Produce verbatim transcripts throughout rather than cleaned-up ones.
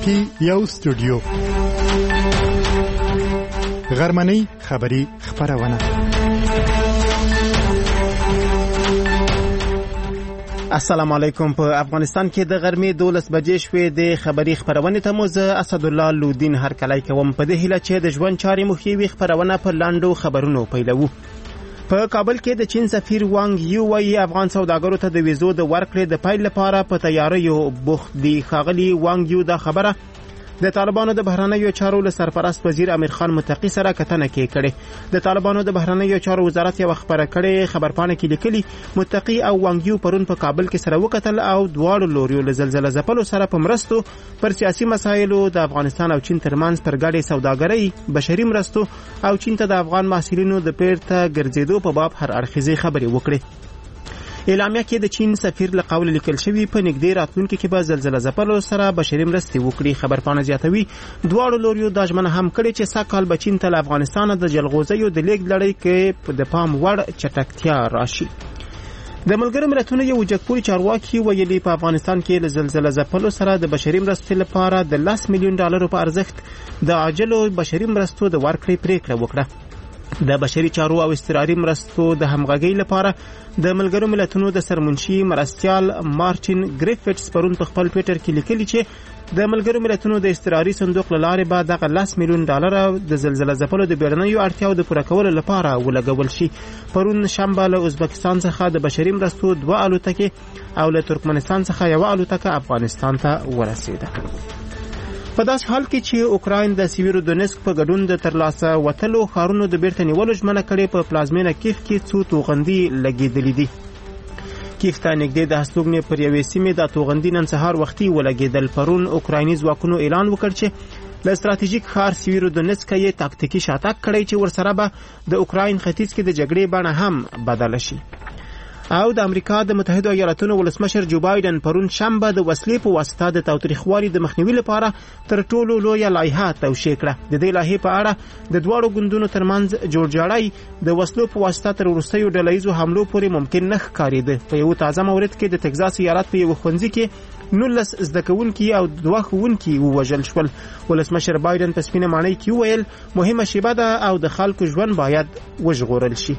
کې یو استودیو غرمنۍ خبری خبرونه. السلام علیکم. په افغانستان کې د غرمې دولس بجې شوې د خبری خبرونه ته موزه اسدالله لودین هر کله کوم په دې هیله چې د ژوند چارې مخیوي خبرونه په لاندو خبرونو پیلوو. په کابل کې د چین سفیر وانګ یو وايي افغان سوداګرو ته د ویزو د ورکړې د پیل لپاره په تیاریو بوخت دي. ښاغلي وانګ یو دا خبره د طالبانو د بهرنیو چارو له سرپرست وزیر امیر خان متقی سره کتنه کې کړې. د طالبانو د بهرنیو چارو وزارت یو خبره کړې خبرپاڼه کې لیکلي متقی او وانګ یو پرون په کابل کې سره وکتل او دواړو لوریو له زلزلې ځپلو سره په مرستو پر سیاسي مسایلو د افغانستان او چین ترمنځ پر ګډې سوداګرۍ بشري مرستو او چین ته د افغان محصلینو د پیرته ګرځېدو په باب هر اړخیزې خبرې وکړې. اعلامیه کې د چین سفیر له قول لیکل شوی په نږدې راتلونکي کې به زلزلې ځپلو سره بشري مرستې وکړي. خبرپاڼه زیاتوي دواړو لوریو دا ژمنه هم کړې چې سږ کال به چین ته له افغانستانه د جلغوزیو د لیږد لړۍ کې د پام وړ چټکتیا راشي. د ملګرو ملتونو یو جګپوري چارواکي ویلي په افغانستان کې له زلزلې ځپلو سره د بشري مرستې لپاره د لس میلیون ډالرو په ارزښت د عاجلو بشري مرستو د ورکړې پریکړه وکړه. د بشري چارو او استراري مرستو د همغږۍ لپاره د ملګرو ملتونو د سرمنشي مرستیال مارټین ګریفټس پرون په خپل ټویټر کې لیکلي چې د ملګرو ملتونو د استراري صندوق له لارې به دغه لس میلیون ډالر د زلزلې ځپلو د بیړنیو اړتیاو د پوره کولو لپاره ولګول شي. پرون شنبه له ازبکستان څخه د بشري مرستو دوه الوتکې او له ترکمنستان څخه یوه الوتکه افغانستان ته ورسېده. په داسې حال کې چې اوکراین د سیویرو دونیسک په ګډون د ترلاسه وتلو ښارونو د بیرته نیولو ژمنه کړې په پلازمینه کیف کې څو توغندي لګېدلې دي. کیف ته نږدې د هستوګنې پر یوې سیمې د توغندي نن سهار وختي ولګېدل. پرون اوکرایني ځواکونو اعلان وکړ چې له ستراتیژیک ښار سیویرو دونیسک یې تاکتیکي شاتګ کړی چې ورسره به د اوکراین ختیځ کې د جګړې بڼه هم بدله شي. او د امریکا د متحده ایالاتونو ولسمشر جو بایدن پرون شنبه د وسلې په واسطه د تاوتریخوالي د مخنیوي لپاره تر ټولو لویه لایحه توشیح کړه. د دې لایحې په اړه د دواړو ګوندونو ترمنځ جوړجاړی د وسلو په واسطه تر وروستیو ډلهییزو حملو پورې ممکن نه ښکارېده. په یو تازه مورد کې د تګزاس ایالت په یو ښوونځي کې نولس زده کوونکي او دوه ښوونکي ووژل شول. ولسمشر بایدن په سپینه ماڼۍ کې وویل مهمه شیبه ده او د خلکو ژوند باید وژغورل شي.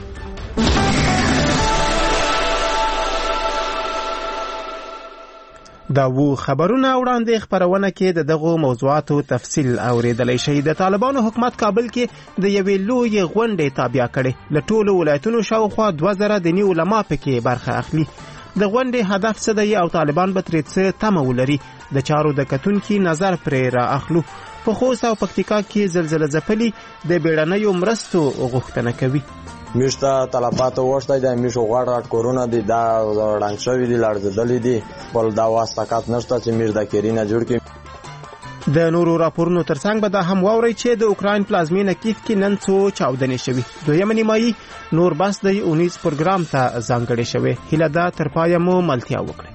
دا وو خبرونه وړاندې خبرونه کې د دغو موضوعاتو تفصیل اوریدلای شي. د طالبانو حکومت کابل کې د یوې لویې غونډې تابع کړي. له ټولو ولایتونو شاوخوا دوه زره دیني علما پکې برخه اخلي. د غونډې هدف څه دی او طالبان به ترې څه تمه ولري؟ د چارو د کتونکي نظر پرې را اخلو. په خوست او پکتیکا کې زلزلې ځپلي د بیړنیو مرستو غوښتنه کوي. میشته تلفات وشته د میشو غړ راټ کورونا دي دا رنګ شوی دي لړزدلې دي بل دا واسطات نشته چې میر د کیرینه جوړ کی. د نورو راپورونو ترڅنګ به دا هم واوري چې د اوکراین پلازمینه کیف کې نن څو چاودنې شوي. دویمه نیمایي نور بس د اونیز پروګرام ته ځانګړې شوی. هیله ده تر پایه مو ملتیا وکړي.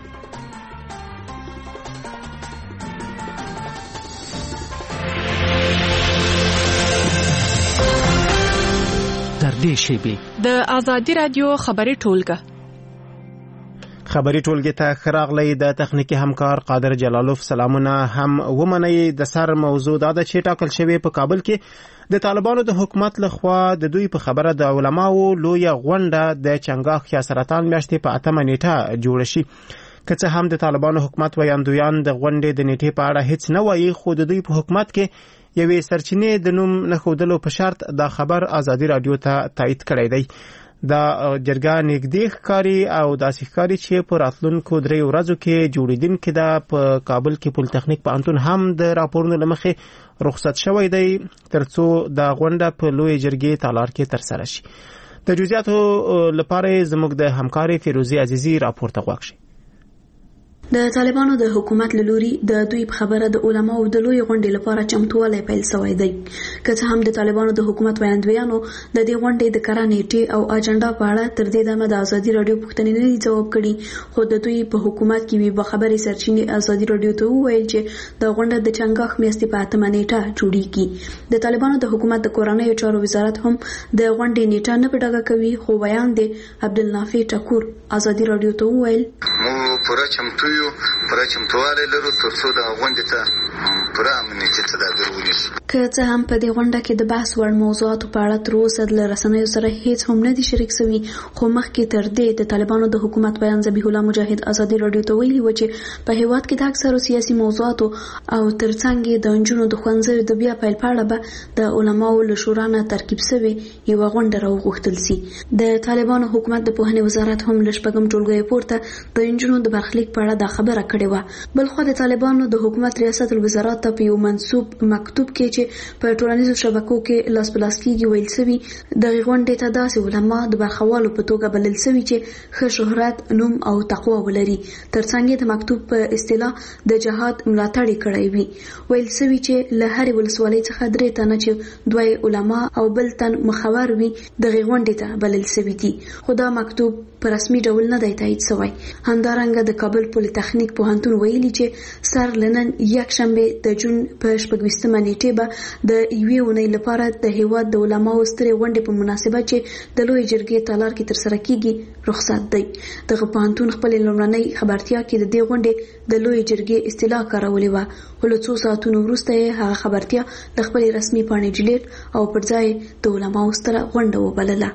د آزادی رادیو خبری ټولګه خبری ټولګه ته خراغلی د تخنیکی همکار قادر جلالوف سلامونه هم ومني. د سر موضوع دا چې ټاکل شوی په کابل کې د طالبانو د حکومت لخوا د دوی په خبره د علماو لویه غونډه د چنګاښ یا سرطان میاشتې په اتمه نیټه جوړ شي. که څه هم د طالبانو حکومت ویاندویان د غونډې د نیټې په اړه هیڅ نه وایي خو د دوی په حکومت کې یوې سرچینې د نوم نه ښودلو په شرط دا خبر آزادی رادیو ته تایید کړی دی. دا جرګه نږدې ښکاري او داسې ښکاري چې په راتلونکو درې ورځو کې جوړېدونکې ده. په کابل کې پولیټیکنیک پوهنتون هم د راپورونو له مخې رخصت شوی دی ترڅو دا غونډه په لوی جرګې تالار کې ترسره شي. د جزئیاتو لپاره زموږ د همکاري فیروزي عزیزي راپور ته غوږ شئ. د طالبانو د حکومت له لوري د دوی په خبره د علماو د لوی غونډې لپاره چمتووالی پیل شوی دی. که څه هم د طالبانو د حکومت ویاندویانو د دې غونډې د کره نیټې او اجنډا په اړه تر دې دمه د ازادي رادیو پوښتنې نه دي ځواب کړي خو د دوی په حکومت کې وی بخبري سرچینې ازادي رادیو ته وویل چې د غونډې د چنګاښ میاشتې په اتمه نیټه جوړیږي. د طالبانو د حکومت د کورنیو چارو وزارت هم د غونډې نیټه نه په ډاګه کوي خو بیان دی عبدالنافع ټکور ازادي رادیو ته وویل مو پوره چمتو یو پوره چمتووالی لرو تر څو دغه غونډې ته پوره امنیتي تدابیر ونیسو. که څه هم په دې غونډه کې د بحث وړ موضوعاتو په اړه تر اوسه له رسنیو سره هیڅ هم نه دي شریک شوي، خو مخکې تر دې د طالبانو د حکومت بیان ذبیح الله مجاهد ازادي راډیو ته ویلي و چې په هیواد کې د اکثرو سیاسي موضوعاتو او ترڅنګ یې د نجونو د ښوونځیو د بیا پیل په اړه به د علماو له شورا نه ترکیب شوې یوه غونډه راوغوښتل سي. د طالبانو حکومت د پوهنې وزارت هم له شپږم ټولګیو پورته د نجونو د برخلیک په اړه دا خبره کړې وه. بلخوا د طالبانو د حکومت ریاست الوزارات ته په یو منسوب مکتوب کې چې په ټولنیزو شبکو کې لاس په لاس کېږي ویل سوي دغې غونډې ته داسې علما د برخوالو په توګه بلل سوي چې ښه شهرت، نوم او تقوا ولري، ترڅنګ یې د مکتوب په اصطلاح د جهاد ملاتړ یې کړی وي. ویل سوي چې له هرې ولسوالۍ څخه درې تنه چې دوه علما او بل تن مخور وي دغې غونډې ته بلل سوي دي، خو دا مکتوب په رسمي ډول نه دی تایید سوی. همدارنګه د کابل پولی تخنیک پوهنتون ویلي چې سر لنن یک شنبه د جون په شپږویشتمه نیټې به د یوې اونۍ لپاره د هیواد د علماو سترې غونډې په مناسبت چې د لویې جرګې تالار کې ترسره کیږي رخصت دی. دغه پوهنتون خپلې لومړنۍ خبرتیا کې د دې غونډې د لویې جرګې اصطلاح کارولې وه، خو له څو ساعتونو وروسته یې هغه خبرتیا د خپلې رسمي پاڼې ډیلیټ او پر ځای د علماو ستره غونډه وبلله.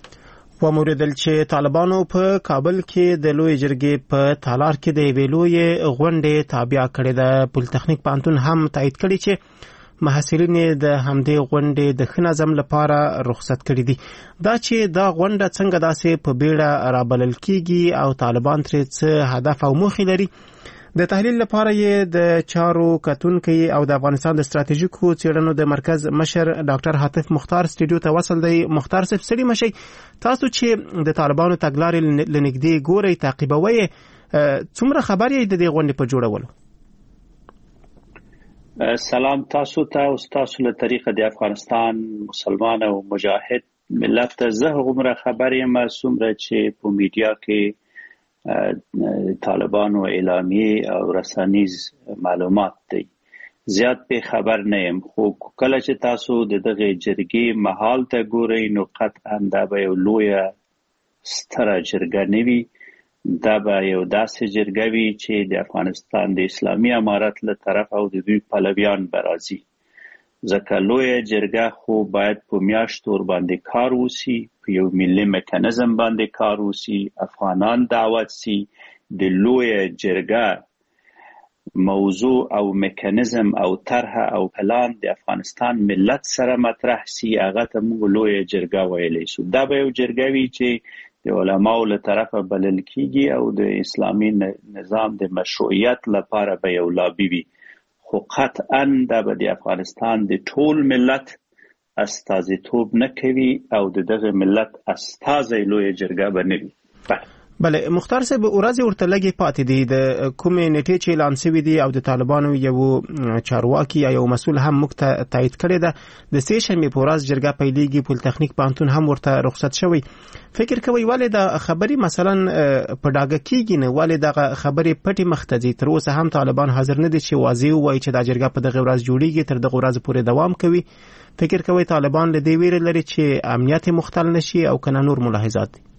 وموریدل چې طالبانو په کابل کې د لوی جرګې په تالار کې د یوې لویې غونډې تابع کړې ده. پولیتخنیک پوهنتون هم تایید کړي چې محصلین د همدې غونډې د ښه نظم لپاره رخصت کړي دي. دا چې دا غونډه څنګه داسې په بیړه رابلل کیږي او طالبان ترې څه هدف او موخې لري، د تحلیل لپاره یې د چارو کتونکي او د افغانستان د ستراتیژیکو څېړنو د مرکز مشر ډاکټر حاتف مختار سټډیو ته وصل دی. مختار صاحب ستړي مشئ، تاسو چې د طالبانو تګلارې له نږدې ګورئ، تعقیبوئ، څومره خبر یې د دې غونډې په جوړولو؟ سلام تاسو ته او تاسو له طریقه د افغانستان مسلمان او مجاهد ملت ته زه هغومره خبر یم څومره چې په میډیا کې طالبانو اعلامیه او رسانیز معلومات دی. زیات په خبر نه یم، خو کله چې تاسو د دغه جرګې محل ته ګورئ نو قطعا دا به یو لویه ستره جرګه نه وي، دا به یو داسې جرګه وي چې د افغانستان د اسلامي امارت له طرف او د دوی پلویان به راځي. ځکه لویه جرګه خو باید په میاشتو ورباندې کار وسي، په یو ملي میکانیزم باندې کار وسي، افغانان دعوت سي، د لویه جرګه موضوع او میکانیزم او طرح او پلان د افغانستان ملت سره مطرح سي، هغه ته موږ لویه جرګه ویلی شو. دا به یو جرګه وي چې د علماو له طرفه بلل کیږي او د اسلامي نظام د مشروعیت لپاره به یو لابي وي، خو قطعا دا به د افغانستان د ټول ملت استازیتوب نه کوي او د دغه ملت استازی لویه جرګه به نه وي. بله مختار صاحب، ورځې ورته لږې پاتې دي، د کومې نیټې چې اعلان شوي دي او د طالبانو یو چارواکي یا یو مسؤل هم موږ ته تایید کړې ده د سې شنبې په ورځ جرګه پیلیږي. پولیتخنیک پوهنتون هم ورته رخصت شوی. فکر کوئ ولې دا خبرې مثلا په ډاګه کیږي نه، ولې دغه خبرې پټې مخ ته ځي؟ تر اوسه هم طالبان حاضر نه دي چې واضح ووایي چې دا جرګه په دغه ورځ جوړیږي، تر دغه ورځ پورې دوام کوي. فکر کوئ طالبان له دې ویرې لري چې امنیت مختل نشي او کنه نور ملاحظات دي؟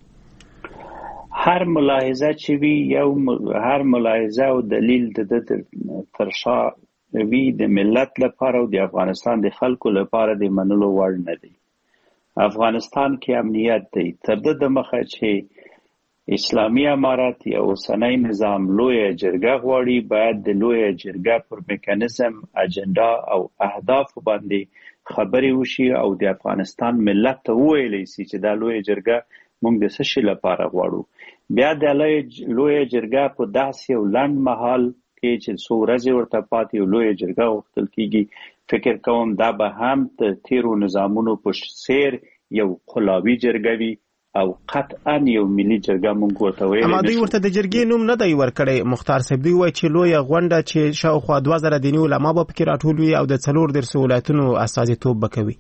هر ملاحظه چې وي یو هر ملاحظه او دلیل د تر شا وي د ملت لپاره او د افغانستان د خلکو لپاره د منلو وړ نه دی. افغانستان کې امنیت دی، تر د مخه چې اسلامي امارت یا اوسنی نظام لویه جرګه غواړي، باید د لویه جرګه پر میکانیزم، اجنډا او اهداف باندې خبرې وشي او د افغانستان ملت ته وویلی سي چې دا لویه جرګه موږ د څه شي لپاره غواړو. بیا د لویه جرګه په داسې یو لنډ مهال کې چې څو ورځې ورته پاتې یو لویه جرګه غوښتل کیږي، فکر کوم دا به هم د تیرو نظامونو په څیر یو قلابي جرګه وي او قطعا یو ملي جرګه مونږ ورته ویل. اما دوی ورته د جرګې نوم نه دی ورکړی. مختار صاحب، دوی وایي چې لویه غونډه چې شاوخوا دوه زره دیني علما به پکې راټول وي او د څلور دېرشو ولایتونو استازیتوب به کوي.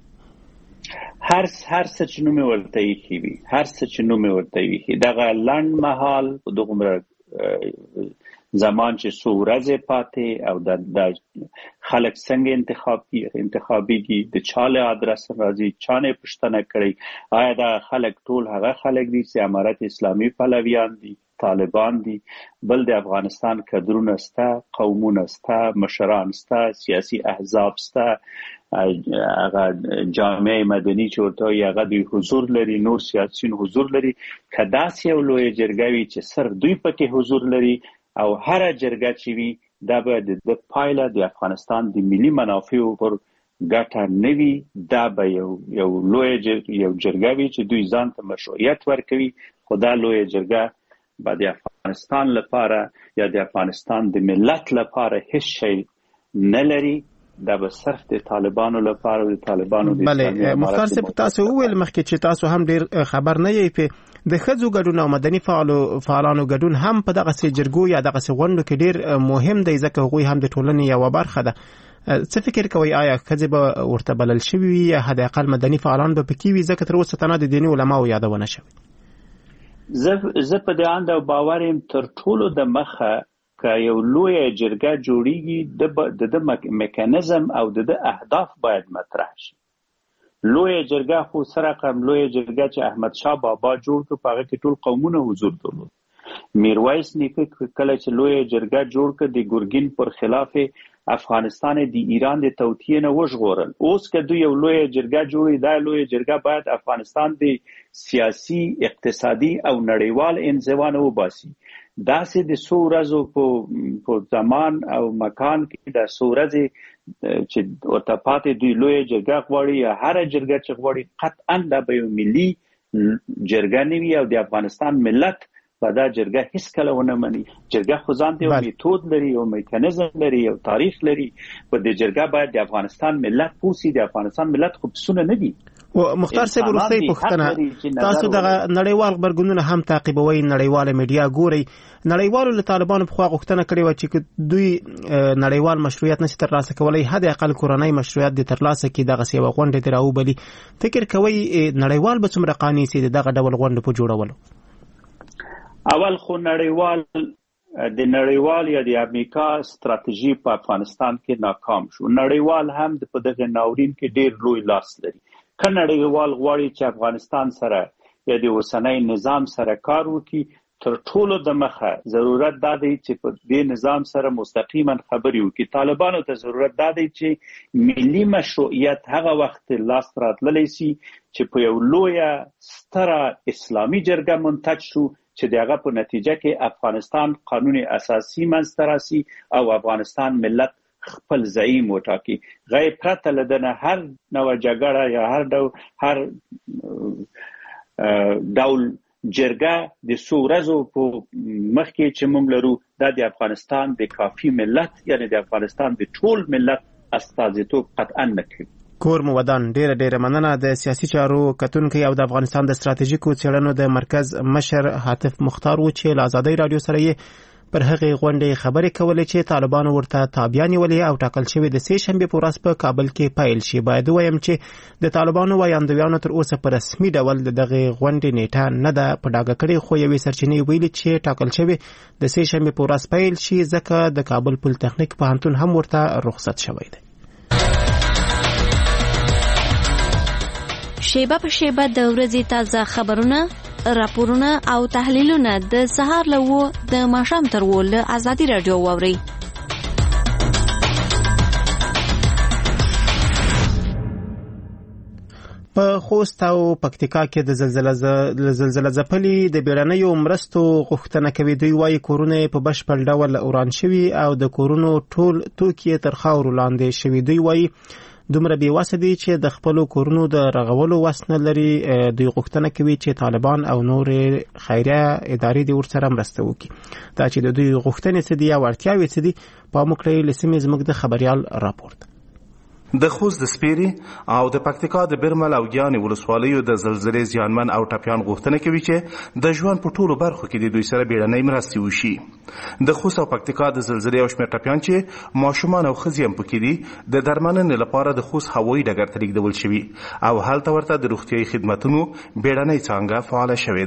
هر هر څه چې نومې ورته ایښي وي، هر څه چې نومې ورته ایښي، دغه لنډ مهال په دغومره زمان چې څو ورځې پاتې او د خلک څنګه انتخابي انتخابیږي، د چا له ادرس راځي، چا نه پوښتنه کړې، آیا دا خلک ټول هغه خلک دي چې امارت اسلامي پلویان دي؟ طالبان دي، بل د افغانستان کدرونه سته، قومونه سته، مشران سته، سیاسي احزاب سته، هغه جامعه مدني چې ورته وایي هغه دوی حضور لري، نور سیاسیون حضور لري. که داسې یو لویه جرګه وي چې صرف دوی پکې حضور لري او هره جرګه چې وي دا به د پایله د افغانستان د ملي منافعو پر ګټه نه وي، دا به یو یو لویه یو جرګه وي چې دوی ځان ته مشروعیت ورکوي، خو دا لویه جرګه به د افغانستان لپاره یا د افغانستان د ملت لپاره هیڅ شی نه لري، دا به صرف د طالبانو لپاره او د طالبانو د بله. مختار صاحب تاسو وویل مخکې چې تاسو هم ډیر خبر نه یې په د ښځو ګډون او مدني فعالو فعالانو ګډون هم په دغسې جرګو یا دغسې غونډو کې ډیر مهم دی، ځکه هغوی هم د ټولنې یوه برخه ده. څه فکر کوئ آیا ښځې به ورته بلل شوي وي یا حد اقل مدني فعالان به پکې وي، ځکه تر اوسه تنها د دیني علماو یادونه شوې؟ زه په دې اند او باور یم تر ټولو د مخه که یو لویه جرګه جوړیږي د د میکانیزم او د د اهداف باید مطرح شي. لویه جرګه خو سره رقم لویه جرګه چې احمد شاه بابا جوړ کړ په هغه کې ټول قومونه حضور درلود. میرویس نیکه کله چې لویه جرګه جوړ کړ د ګورګین پر خلاف افغانستان د ایران د توطیې نه وژغورل. اوس که دوی یو لویه جرګه جوړي، دا لویه جرګه باید افغانستان د سیاسي، اقتصادي او نړیوال انزوا نه وباسي. داسې د څو ورځو په زمان او مکان کې د څو ورځې چې ورته پاتې دوی لویه جرګه غواړي یا هره جرګه چې غواړي، قطعا دا به یو ملي جرګه نه وي او د افغانستان ملت به دا جرګه هیڅ کله ونه مني. جرګه خو ځان ته یو میتود لري، یو میکانیزم لري، یو تاریخ لري. په دې جرګه باید د افغانستان ملت پوسي، د افغانستان ملت خو پسونه نه دي. و مختار صاحب وروستۍ پوښتنه، تاسو دغه نړیوال غبرګونونه هم تعقیبوئ، نړیواله میډیا ګورئ. نړیوالو له طالبانو پخوا غوښتنه کړې وه چې دوی نړیوال مشروعیت نشي ترلاسه کولی، حد اقل کورنۍ مشروعیت دې ترلاسه کړي، دغسې یوه غونډه دې راوبلي. فکر کوئ نړیوال به څومره قانع سي د دغه ډول غونډو په جوړولو؟ اول خو نړیوال د نړیوال یا د امریکا ستراتیژي په افغانستان کې ناکام شو. نړیوال هم په دغه ناورین کې ډیر لوی لاس لري. که نړیوال غواړي چې افغانستان سره یا د اوسنۍ نظام سره کار وکړي، تر ټولو د مخه ضرورت دا دی چې په دې نظام سره مستقیما خبرې وکړي. طالبانو ته ضرورت دا دی چې ملي مشروعیت هغه وخت لاس راتللی سي چې په یو لویه ستره اسلامي جرګه منتج شو چې د هغه په نتیجه کې افغانستان قانون اساسي منځته راسي او افغانستان ملت خپل زعیم وټاکي. غیر پرته له دنه هر نوع جګړه یا هر ډول هر ډول جرګه د څو ورځو په مخ کې چې موږ لرو، دا د افغانستان د کافي ملت یعنی د افغانستان د ټول ملت استازیتوب قطعا نه کوي. کور مو ودان، ډیره ډیره مننه. د سیاسي چارو کتونکی او د افغانستان د ستراتیژیکو څېړنو د مرکز مشر حاتف مختار و چې له ازادۍ راډیو سره یې پر هغې غونډې خبرې کولې چې طالبانو ورته تابیا نیولې او ټاکل شوې د سې شنبې په ورځ په کابل کې پیل شي. باید ووایم چې د طالبانو ویاندویانو تر اوسه په رسمي ډول د دغې غونډې نیټه نه ده په ډاګه کړې، خو یوې سرچینې ویلي چې ټاکل شوې د سې شنبې په ورځ پیل شي، ځکه د کابل پولیتخنیک پوهنتون هم ورته رخصت شوی دی. شیبه په شیبه د ورځې تازه خبرونه، راپورونه او تحلیلونه د سهار له وو د ماښام تر وو له ازادي راډیو واورئ. په خوست او پکتیکا کې د زلزلې زلزلې ځپلي د بیړنیو مرستو غوښتنه کوي. دوی وايي کورونه په بشپړ ډول اوران شوي او د کورونو ټول توکي تر خاورو لاندې شوي. دوی وايي دومره بې وسه دي چې د خپلو کورونو د رغولو وس نه لري. دوی غوښتنه کوي چې طالبان او نورې خیریه ادارې دې ورسره مرسته وکړي. دا چې د دوی غوښتنې څه دي او اړتیاوې څه دي، پام وکړئ. له سیمې زموږ د خبریال راپورټ. د خوست د سپیري او د پکتیکا د برمل او ګیانې ولسوالیو د زلزلې زیانمن او ټپیان غوښتنه کوي چې د ژوند په ټولو برخو کې د دوی سره بیړنۍ مرستې وشي. د خوست او پکتیکا د زلزلې او شمېر ټپیان چې ماشومان او ښځې هم پکې دي، د درملنې لپاره د خوست هوایي ډګر ته لیږدول شوي او هلته ورته د روغتیایي خدمتونو بیړنۍ څانګه فعاله شوې ده.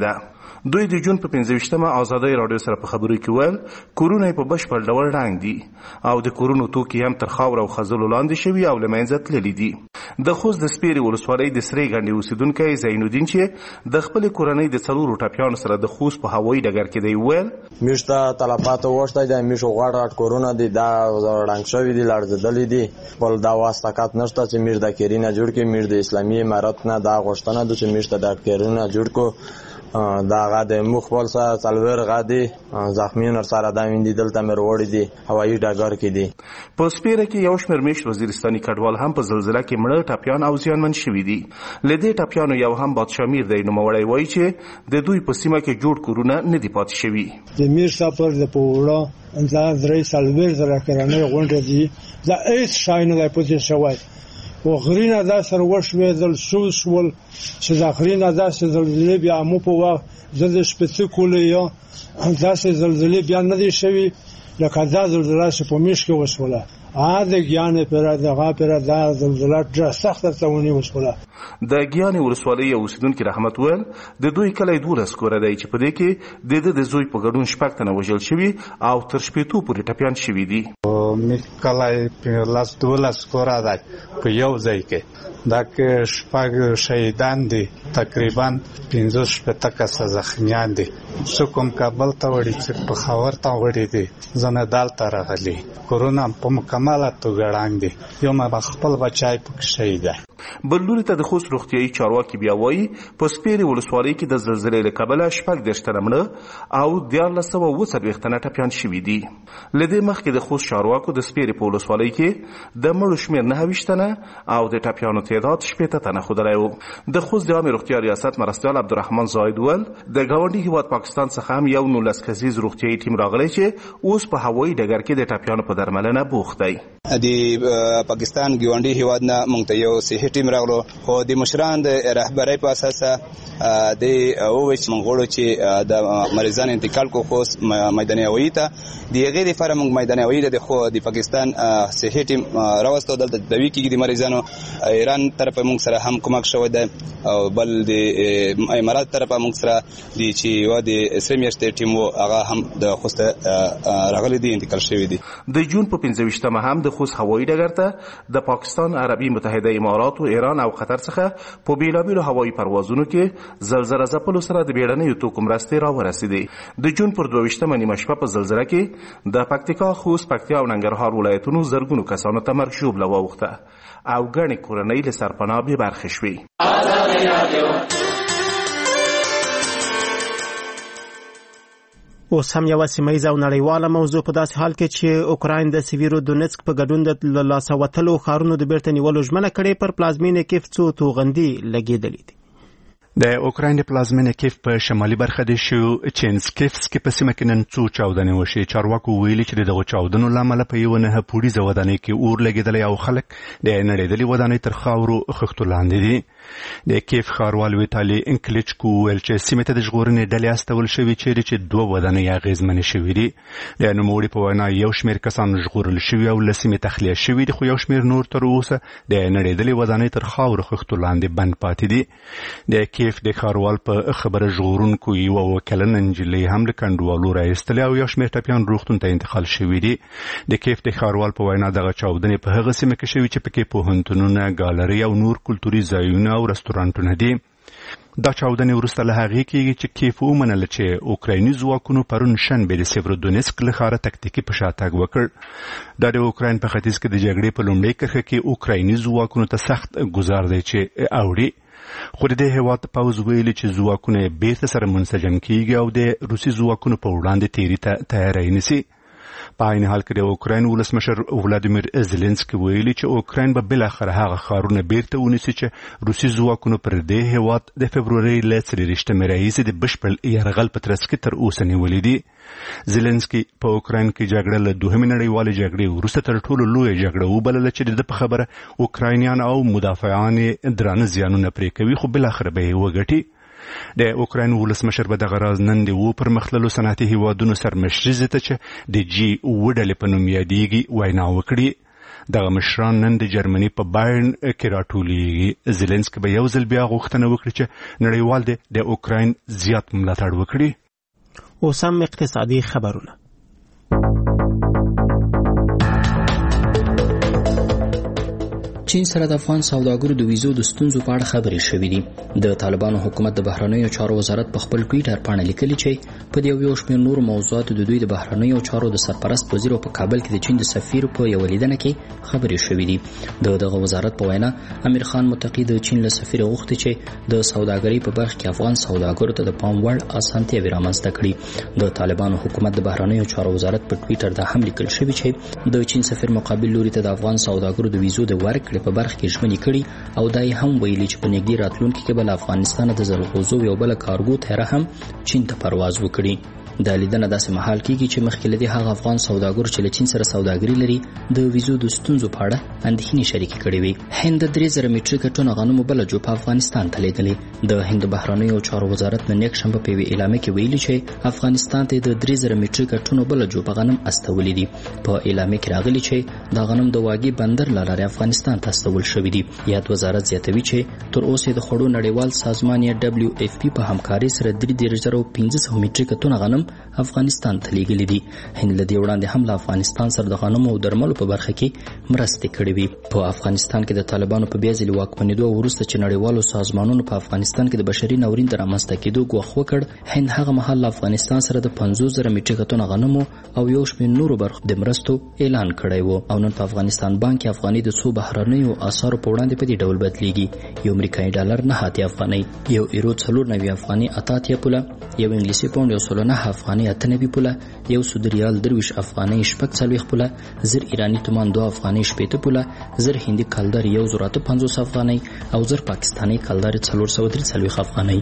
دوی د جون په پنځه آزادۍ راډیو سره په خبرو کې ویل کورونه په بشپړ ډول ړنګ دي او د کورونو توکي هم تر خاور او خزلو لاندې شوي او له منځه تللي دي. د خوست د سپیرې ولسوالۍ د سرې ګنډې اوسیدونکی زینالدین چې د خپلې کورنۍ د څلورو ټپیانو سره د خوست په هوایي ډګر کې دی ویل موږ ته تلفات وشته دي، موږ غواړو راټ کورونه دي دا ړنګ شوي دي، لړزېدلي دي، بل دا واسطه نشته چې موږ د کیرینه جوړ کړو. موږ د اسلامي امارت نه دا غوښتنه ده چې موږ ته د کیرینه جوړ کړو. دا غا د مخ بل سره څلور غا دي زخمیون سره دا ویندي دلته مې وروړي دي هوایي ډګر کې دي. په سپیره کې یو شمېر میشت وزیرستاني کډوال هم په زلزله کې مړه ټپیان او زیانمن شوي دي. له دې ټپیانو یو هم بادشاه میر دی نوموړی وایي چې د دوی په سیمه کې جوړ کورونه نه دي پاتې شوي. د میر سفر د پوره دا درې څلور زره کورنۍ غونډه دي دا هیڅ شی نه دی پاتې شوی. و غرینه دا سر وشوي دل شو شول چې دا غرینه دا سر زلزلې بیا مو په وخت زل شپڅ کولې یا دا سر زلزلې بیا نه دي شوی لکه دا زلزلې چې په میش کې وشوله ا د ګیان پر دغه پر دا زلزلې ډېر سخت ترونه وشوله. د ګیان ولسوالۍ اوسیدونکو رحمت ول د دوی کلی دولس کور دی چې په دې کې د د زوی په ګډون شپږ تنه وژل شوي او تر شپېتو پورې ټپیان شوي دي. می کلی په لاس دولس کور دی په یو ځای کې دا کې شپږ شهیدان دي تقریبا پنځه شپېته کسه زخمیان دي. څو کوم کابل ته وړي چې په خاور ته وړي دي زنه دالته راغلي کرونا په مکمله توګه ړنګ دي. یو ما خپل بچای پکې شهید دی. بل لوري ته د خوست روغتیایي چارواکي بیا وایي په سپیرې ولسوالۍ کې د زلزلې له کبله شپږ دېرش تنه مړه او دیارلس سوه اووه څلوېښت تنه ټپیان شوي دي. له دې مخکې د خوست چارواکو د سپیرې په ولسوالۍ کې د مړو شمېر نهه ویشت تنه او د ټپیانو تعداد شپېته تنه ښودلی و. د خوست د عامې روغتیا ریاست مرستیال عبدالرحمن زاید ویل د ګاونډي هیواد پاکستان څخه هم یو نولس کسیز روغتیایي ټیم راغلی چې اوس په هوایي ډګر کې د ټپیانو په درملنه بوخت دی. د پاکستان ګاونډي هیواد نه موږ ته یو صحي ټیم راغلو خو د مشران د رهبرۍ په اساس د اوویچ منغولو چې د مریضان انتقال کو خو میدان هوایي ته د هغې دپاره موږ میدان هوایي د خو د پاکستان صحي ټیم راوستو دلته دوی کېږي د مریضانو. ایران طرفه موږ سره هم کومک شوی دی او بل د امارات طرفه موږ سره د چې یوه د سرې میاشتې ټیم و هغه هم د خوسته راغلی دی انتقال شوي دي. د جون په پنځه ویشتمه هم د خوست هوایي ډګر ته د پاکستان عربي متحده اماراتو ایران او قطر څخه په بیلابیلو هوایي پروازونو کې زلزله ځپلو سره د بیړنیو توکو مرستې راورسېدې. د جون پر دوه ویشتمه نیمه شپه په زلزله کې د پکتیکا خوست پکتیا او ننګرهار ولایتونو زرګونو کسانو ته مرګ ژوبله واوښته او ګڼې کورنۍ له سرپناه بې برخې شوې. اوس هم یوه سیمه ییزه او نړیواله موضوع په داسې حال کې چې اوکراین د سیویرو دونیتسک په ګډون د له لاسه وتلو ښارونو د بیرته نیولو ژمنه کړې پر پلازمینې کیف څو توغندي لګېدلې دي. د اوکراین د پلازمینې کیف په شمالي برخه د شوچینسکیفس کې په سیمه کې نن څو چاودنې وشوې. چارواکو ویلي چې د دغو چاودنو له امله په یوه نهه پوړیزه ودانۍ کې اور لګېدلی او خلک د نړېدلې ودانۍ تر خاورو خښتو لاندې دي. د کیف ښاروال ویتالي انکلیچکو ویل چې سیمې ته د ژغورنې ډلې استول شوي چیرې چې دوه ودانۍ اغېزمنې شوي دي. د نوموړي په وینا یو شمېر کسان ژغورل شوي او له سیمې تخلیه شوي دي خو یو شمېر نور تر اوسه د نړېدلې ودانۍ تر خاورو خښتو لاندې بند پاتې دي. د کیف د ښاروال په خبره ژغورونکو یوه اووه کلنه نجلۍ هم له کنډوالو راایستلې او یو شمېر ټپیان روغتون ته انتقال شوي دي. د کیف د ښاروال په وینا دغه چاودنې په هغه سیمه کې شوي چې پکې پوهنتونونه ګالري او نور کلتوري ځایونه او رستورانټونه دي. دا چاودنې وروسته له هغې کېږي چې کیف ومنله چې اوکرایني ځواکونو پرون شنبې د سیورودونیسک له ښاره تکتیکي په شاتګ وکړ. دا د اوکراین په ختیځ کې د جګړې په لومړۍ کرښه کې اوکرایني ځواکونو ته سخت ګزار دی چې اوړي. خو د دې هېواد پوځ ویلي چې ځواکونه یې بیرته سره منسجم کېږي او د روسي ځواکونو په وړاندې تیري ته تیاری نیسي. په عین حال کې د اوکراین ولسمشر ولادیمیر زلنسکي ویلي چې اوکراین به بالاخره هغه ښارونه بیرته ونیسي چې روسي ځواکونو پر دې هېواد د فبرورۍ له څلېرویشتمې راهیسې د بشپړ یرغل په ترڅ کې تر اوسه نیولي دي. زلنسکي په اوکراین کې جګړه له دوهمې نړیوالې جګړې وروسته تر ټولو لویه جګړه وبلله چې د ده په خبره اوکراینیان او مدافعان یې درانه زیانونه پرې کوي خو بالاخره به یې وګټي. د اوکراین ولسمشر به دغه راز نن د اوو پرمختللو صنعتي هیوادونو سرمشري ته چې د جي اووه ډلې په نوم یادېږي وینا وکړي. دغه مشران نن د جرمني په بایرن کې راټولېږي. زيلنسکي به یو ځل بیا غوښتنه وکړي چې نړیوال د اوکراین زیات ملاتړ وکړي. اوس هم اقتصادي خبرونه. چین سره د افغان سوداګرو د ویزو د ستونزو په اړه خبرې شوې دي. د طالبانو حکومت د بهرنیو چارو وزارت په خپل ټویټر باندې لیکلي چې په دې یو شمېر نور موضوعاتو د دوی د بهرنیو چارو د سرپرست وزیر په کابل کې د چین د سفیر په یو لیدنه کې خبرې شوې دي. د دغه وزارت په وینا امیر خان متقی د چین له سفیر غوښتي چې د سوداګرۍ په برخه کې افغان سوداګرو ته د پام وړ اسانتیاوې رامنځته کړي. د طالبانو حکومت د بهرنیو چارو وزارت په ټویټر دا هم لیکل شوی چې د چین سفیر مقابل لوري ته د افغان سوداګرو د ویزو د ورکړې په برخه کې ژمنې کړي او دای هم ویلي چې په نږدې راتلونکي کې بل افغانستان د زلغوزو یو بل کارګو تیره هم چین ته پرواز وکړي. د لیدنه داسې مهال کېږي چې مخکې له دې هغه افغان سوداګر چې له چین سره سوداګري لري د ویزو د ستونزو په اړه اندېښنې شریکې کړې وي. هند درې زره میټریکه ټنه غنمو بله جوپه افغانستان ته لیږلې. د هند بهرنیو چارو وزارت نن یکشنبه په یوې اعلامیه کې ویلي چې افغانستان ته د درې زره میټریکه ټنو بله جوپه غنم استولي دي. په اعلامیه کې راغلي چې دا غنم د واګي بندر له لارې افغانستان ته استول شوي دي. یاد وزارت زیاتوي چې تر اوسه د خوړو نړیوال سازمان یا دبليو اف پی په همکاري سره درې دېرش زره پنځه سوه میټریکه ټنه غنم افغانستان ته لیږلي دي. هند له دې وړاندې هم له افغانستان سره د غنمو او درملو په برخه کې مرستې کړې وي. په افغانستان کې د طالبانو په بیا ځلې واکمنېدو وروسته چې نړیوالو سازمانونو په افغانستان کې د بشري ناورین د رامنځته کېدو ګواښ وکړ، هند هغه مهال له افغانستان سره د پنځوس زره میټریکه ټنه غنمو او یو شمېر نورو برخو د مرستو اعلان کړی و. او نن په افغانستان بانک کې افغاني د څو بهرنیو اسعارو په وړاندې په دې ډول بدلیږي. یو امریکایي ډالر نه اتیا افغانۍ، یو ایرو څلور نوي افغاني اته اتیا پوله، یو انګلیسي پاونډ یو سل نه افغاني اته نوي پوله، یو سعودي ریال درویش افغانۍ شپږ څلوېښت پوله، زر ایراني تومان دوه افغانۍ شپېته پوله، زر هندي کلدر یو زر اته پنځوس افغانۍ او زر پاکستاني کلدر څلور سوه درې څلوېښت افغانۍ.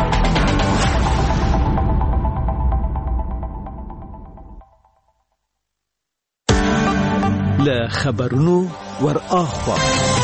له خبرونو ور اخوا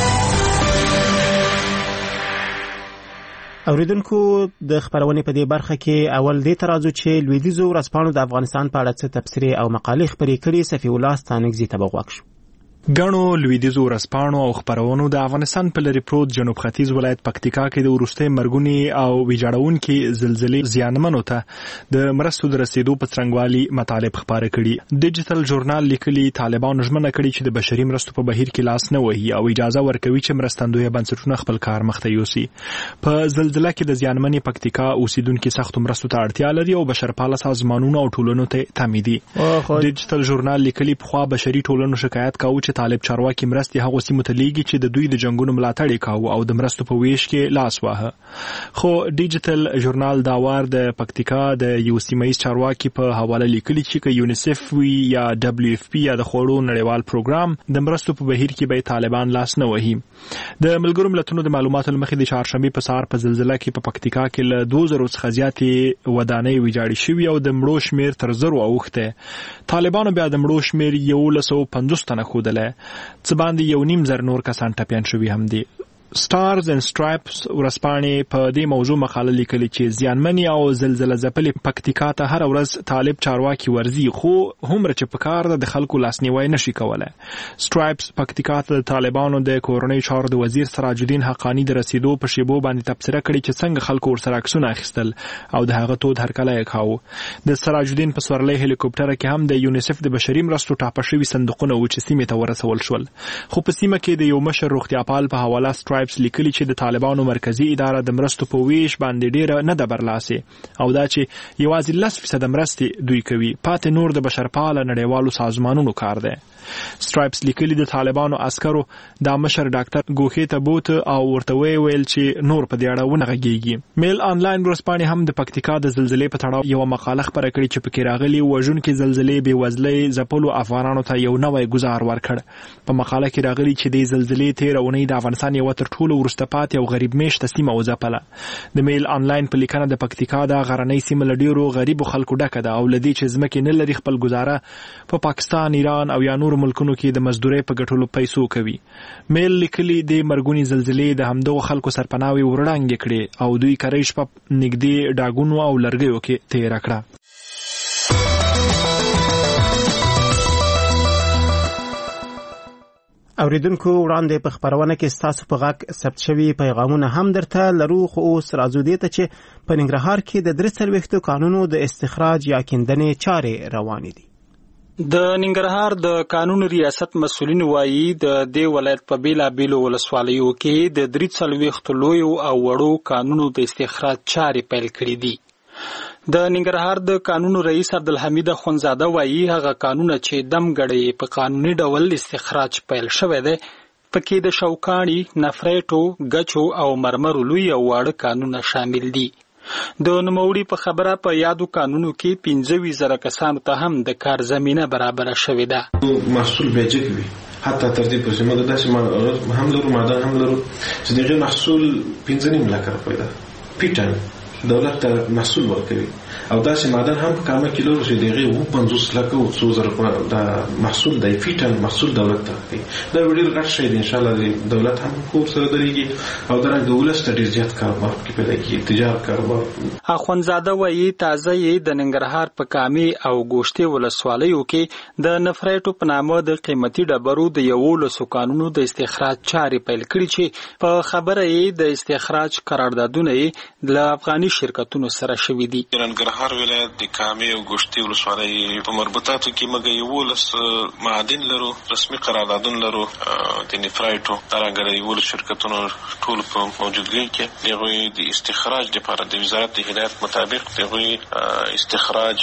اوریدونکو د خبرونې په دې برخه کې اول دې ترازو چې لویدیځو ورځپاڼو د افغانستان په اړه څه تبصرې او مقالې خپرې کړي. صفي الله ستانکزي ته بغوښ شو. ګڼو لویدیځو ورځپاڼو او خبرونو د افغانستان په لرې پروت جنوب ختیځ ولایت پکتیکا کې د وروستۍ مرګونې او ویجاړونکې زلزلې زیانمنو ته د مرستو د رسیدو په څرنګوالي مطالب خپاره کړي. ډیجیټل ژورنال لیکلي طالبانو ژمنه کړې چې د بشري مرستو په بهیر کې لاس نه وهي او اجازه ورکوي چې مرستندویه بنسټونه خپل کار مخته یوسي. په زلزله کې د زیانمنې پکتیکا اوسیدونکو سختو مرستو ته اړتیا لري او بشرپاله سازمانونو او ټولنو ته تامیني. ډیجیټل ژورنال لیکلي پخوا بشري ټولنو شکایت کاوه چې طالب چارواکي مرستې هغو سیمو ته لیږي چې د دوی د جنګونو ملاتړ یې کاوه او د مرستو په ویش کې لاس واهه. خو ډیجیټل ژورنال دا وار د پکتیکا د یو سیمایي چارواکي په حواله لیکلي چې که یونیسف وي یا دبليو اف پی یا د خوړو نړیوال پروګرام د مرستو په بهیر کې به طالبان لاس نه وهي. د ملګرو ملتونو د معلوماتو لمخې د چهارشنبې په سهار په زلزله کې په پکتیکا کې له دوه زرو څخه زیاتې ودانۍ ویجاړې شوي او د مړو شمېر تر زرو اوښتی. طالبانو بیا د مړو شمېر یولس سوه پنځوس تنه ښودلی، څه باندې یو نیم زر نور کسان ټپیان شوي هم دي. سټارز اینڈ سټرایپس ورځپاڼې په دې موضوع مقاله لیکلې چې زیانمنې او زلزله ځپلې پکتیکا ته هر ورځ طالب چارواکي ورځي، خو هومره چې په کار ده د خلکو لاسنیوی نشي کولی. سټرایپس پکتیکا ته د طالبانو د کورنۍ چارو د وزیر سراج الدین حقانی د رسیدو په شیبو باندې تبصره کړې چې څنګه خلکو ورسره عکسونه اخیستل او د هغه تود هرکلی یې کاوه. د سراج الدین په سورلۍ هلیکوپټره کې هم د یونیسف د بشري مرستو ټاپه شوي صندوقونه و چې سیمې ته ورسول شول. خو په سیمه کې د یو مشر روغتیاپال په حواله لیکلي چې د طالبانو مرکزی اداره د مرستو په ویش باندې ډیره نه ده برلاسې او دا چې یوازې لس فیصد مرستې دوی کوي، پاتې نور د بشرپاله نړیوالو سازمانونو کار دی. سټرایپس لیکلي د طالبانو عسکرو دا مشر ډاکټر ګوښې ته بوت او ورته ویل چې نور په دې اړه ونه غږیږي. میل آنلاین ورځپاڼې هم د پکتیکا د زلزلې په تړاو یوه مقاله خپره کړې چې پکې راغلي وژونکې زلزلې بېوزلۍ ځپلو افغانانو ته یو نوی ګزار ورکړ. په مقاله کې راغلي چې د زلزلې تېره اونۍ د افغانستان یوه تر ټولو وروسته پاتې او غریب میشته سیمه وځپله. د میل آنلاین په لیکنه د پکتیکا دا غرنۍ سیمه له ډېرو غریبو خلکو ډکه ده او له دې چې ځمکې نه لري خپل ګزاره په پاکستان، ایران او یا نورو ملکونو کې د مزدورۍ په ګټلو پیسو کوي. میل لیکلي د مرګونې زلزلې د همدغو خلکو سرپناوې ورړنګې کړې او دوی کری شپه نږدې ډاګونو او لرګیو کې تېره کړه. اوریدونکو وړاندې په خبرونه کې ستاسو په غږ ثبت شوي پیغامونه هم درته لرو، خو اوس راځو دې ته چې په ننګرهار کې د درې څلوېښتو کانونو د استخراج یا کیندنې چارې روانې دي. د ننګرهار د قانون ریاست مسؤلین وایي د دې ولایت په بیلابیلو ولسوالیو کې د درې څلوېښتو لویو او وړو کانونو د استخراج چارې پیل کړي دي. د ننګرهار د قانون رئیس عبدالحمید اخوندزاده وایي هغه قانون چې دمګړی په قانوني ډول استخراج پیل شوی دی پکې د شوکاڼي، نفریټو، ګچو او مرمرو لوی او واړه قانونونه شامل دي. د نوموړي په خبره په یادو قانونو کې پنځه ویشت زره کسانو ته هم د کار زمینه برابره شوې ده. محصول بیجک وي حتی تر دې پورې موږ داسې هم لرو معدن هم لرو چې دغه محصول پنځه نیم لکه روپۍ ده. پیټن دولت ته محصول ورکوي او داسې معدن هم په کامه کې لرو چې دغه اووه پنځوس لکه او څو زره د محصول دی فیټن محصول دولت ته کوي. دا ډېر غټ شی دی، انشاءالله دولت هم کور سره درېږي او درنګ د ولس ته ډېر زیات کاروبار کې پیدا کېږي، تجارت کاروبار. اخوندزاده وایي تازه یې د ننګرهار په کامې او ګوشتې ولسوالیو کې د نفریټو په نامه د قیمتي ډبرو د یولسو کانونو د استخراج چارې پیل کړي چې په خبره یې د استخراج قراردادونه یې له افغاني شرکتونو سره شوي دي. ننګرهار ولایت د کامې او ګوشتې ولسوالۍ په مربوطاتو کې موږ یولس معادن لرو، رسمي قراردادونه لرو د نفرایټو دارنګه د یولس شرکتونو ټول په موجودګۍ کې د هغوی د استخراج لپاره د وزارت د هدایت مطابق د هغوی استخراج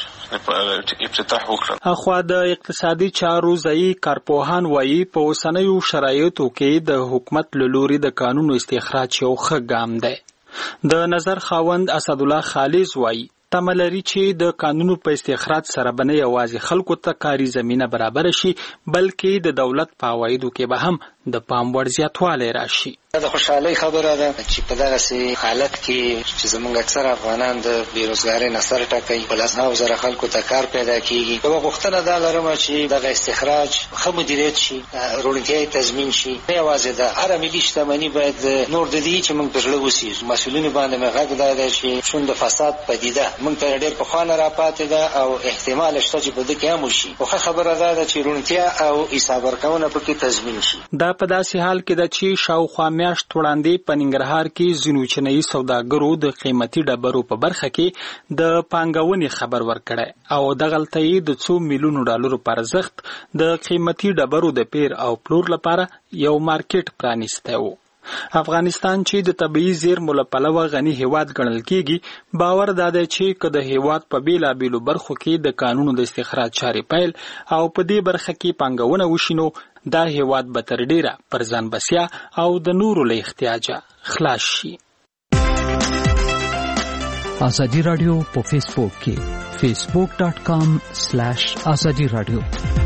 افتتاح وکړل. اخوا د اقتصادي چارو ځایي کارپوهان وایي په اوسنیو شرایطو کې د حکومت له لوري د قانونو استخراج یو ښه ګام دی. د نظر خاوند اسدالله خالص وایي تمه لري چې د قانونو په استخراج سره به نه یوازې خلکو ته کاري زمینه برابره شي بلکې د دولت په عوایدو کې به هم د پام وړ زیاتوالی راشي. د خوشحالۍ خبره ده چې په دغسې حالت کې چې زموږ اکثر افغانان د بېروزګارۍ نه سر ټکوي، په لسهاوو زره خلکو ته کار پیدا کېږي. یوه غوښتنه دا لرم چې دغه استخراج ښه مدیریت شي، روڼتیا یې تضمین شي. نه یوازې د هره ملي شتمني باید نور د دې چې موږ په زړه وسیږو. مسؤلینو باندې مې غږ دا دی چې چون د فساد پدیده موږ ته ډېر پخوا نه راپاتې ده او احتمال شته چې په ده کې هم وشي. خو ښه خبره دا ده چې روڼتیا او حساب ورکونه پکې تضمین شي. دا په داسې حال کې ده چې شاوخوا میاشت وړاندې په ننګرهار کې ځینو چینایي سوداګرو د قیمتي ډبرو په برخه کې د پانګونې خبر ورکړی او دغلته یې د څو میلیونو ډالرو په ارزښت د قیمتي ډبرو د پیر او پلور لپاره یو مارکیټ پرانیستی و. افغانستان چې د طبیعي زیرمو له پلوه غني هیواد ګڼل کېږي، باور دا دی چې که د هیواد په بیلابیلو برخو کې د قانونو د استخراج چارې پیل او په دې برخه کې پانګونه وشي نو دا هیواد به تر ډیره پر ځان بسیا او د نورو له احتیاجه خلاص شي. ازادي رادیو په فیسبوک کې فیسبوک ډاٹ کام سلیش ازادي رادیو.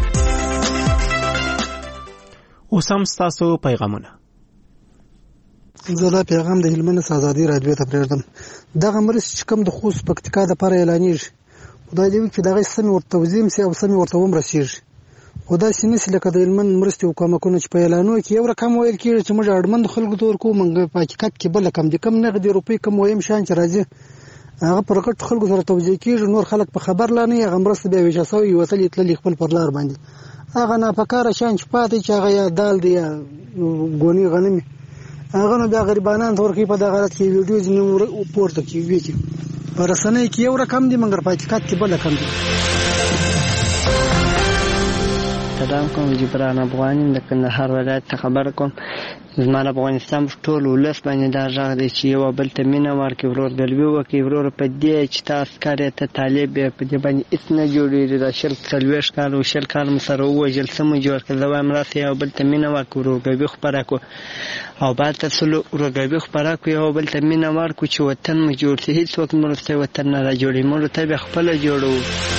اوس هم ستاسو پیغامونه. زه دا پیغام د هلمند ازادي رادیو ته پرېږدم. دغه مرستې چې کوم د خوست پکتیکا دپاره اعلانېږي، خدای دې وکړي چې د هغې سمې ورته توضیح شي او سمې ورته ورسېږي. خو داسې نشي لکه د هلمند مرستې او کومکونه چې په اعلانونو کې یو رقم ویل کېږي چې موږ اړمندو خلکو ته ورکوو، موږ په حقیقت کې بل رقم دي. کم نغدي روپۍ کم ویم شیان چې راځي هغه پر غټو خلکو سره توجیه کېږي، نور خلک په خبر لا نه وي. هغه مرسته بیا ویشا سوې وتلې تللې خپل پر لار باندې. هغه ناپکاره شیان چې پاتې چې هغه یا دال دی یا ګونې غنمې، هغه نو بیا غریبانان ته ورکوي. په دغه حالت کې ویډیو ځینې پورته کوي وی کې په رسنۍ کې یو رقم دي مګر په حقیقت کې بل رقم دي. سلام کوم، جبران افغاني د کندهار ولایت ته خبر کوم. زما د افغانستان ټول ولس باندې دا غږ دی چې یو بل ته مینه ورکړي، ورورګلوي وکړي. ورور په دې چې تاسو کار یې ته طالب یې په دې باندې هېڅ نه جوړېږي. دا شل څلوېښت کال او شل کال مو سره ووژل، څه مو جوړ کړل. زه وایم راسئ یو بل ته مینه ورکړو، ورورګلوي خپره کړو او بعد ته سلو ورورګلوي خپره کړو، یو بل ته مینه ورکړو چې وطن مو جوړ شي. هېڅوک مو وروستی وطن نه را جوړوي، موږ ته بیا خپله جوړوو.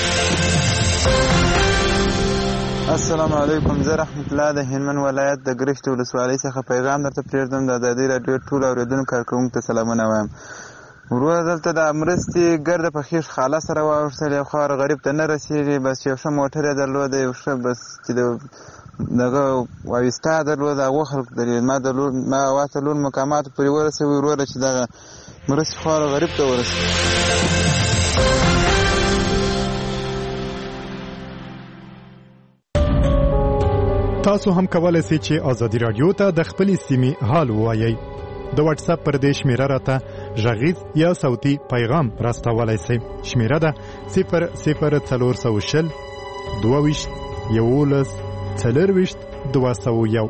السلام علیکم، زه رحمت الله د هلمند ولایت د ګرشت ولسوالۍ څخه پیغام درته پرېږدم. د ازادي راډیو ټولو اورېدونکو کارکوونکو ته سلامونه وایم. وروره دلته د مرستې ګرده په خیښ خاله سره واوښتل، یو خوار غریب ته نه رسېږي. بس یو ښه موټر یې درلوده، یو ښه بس چې د دغه وایستا درلوده، هغو خلکو ته ما د لوړ ما واته لوړ مقاماتو پورې ورسوي وروره چې دغه مرستې خوار غریب ته ورسوي. تاسو هم کولای شئ چې ازادي رادیو ته د خپلې سیمې حال ووایئ. د واتس اپ پر دې شمیره راته غږیز یا صوتي پیغام راستولای شئ. شمیره ده صفر صفر څلور سوه شل دوه ویشت یولس څلرویشت دوه سوه یو.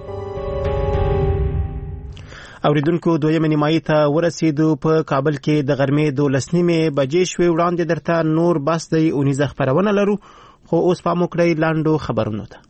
اوریدونکو دویمه نیمایي ته ورسېدو. په کابل کې د غرمې دولس نیمې بجې شوې. وړاندې درته نور بس دی اونیزه خپرونه لرو، خو اوس پام وکړئ لاندو خبرونو ته.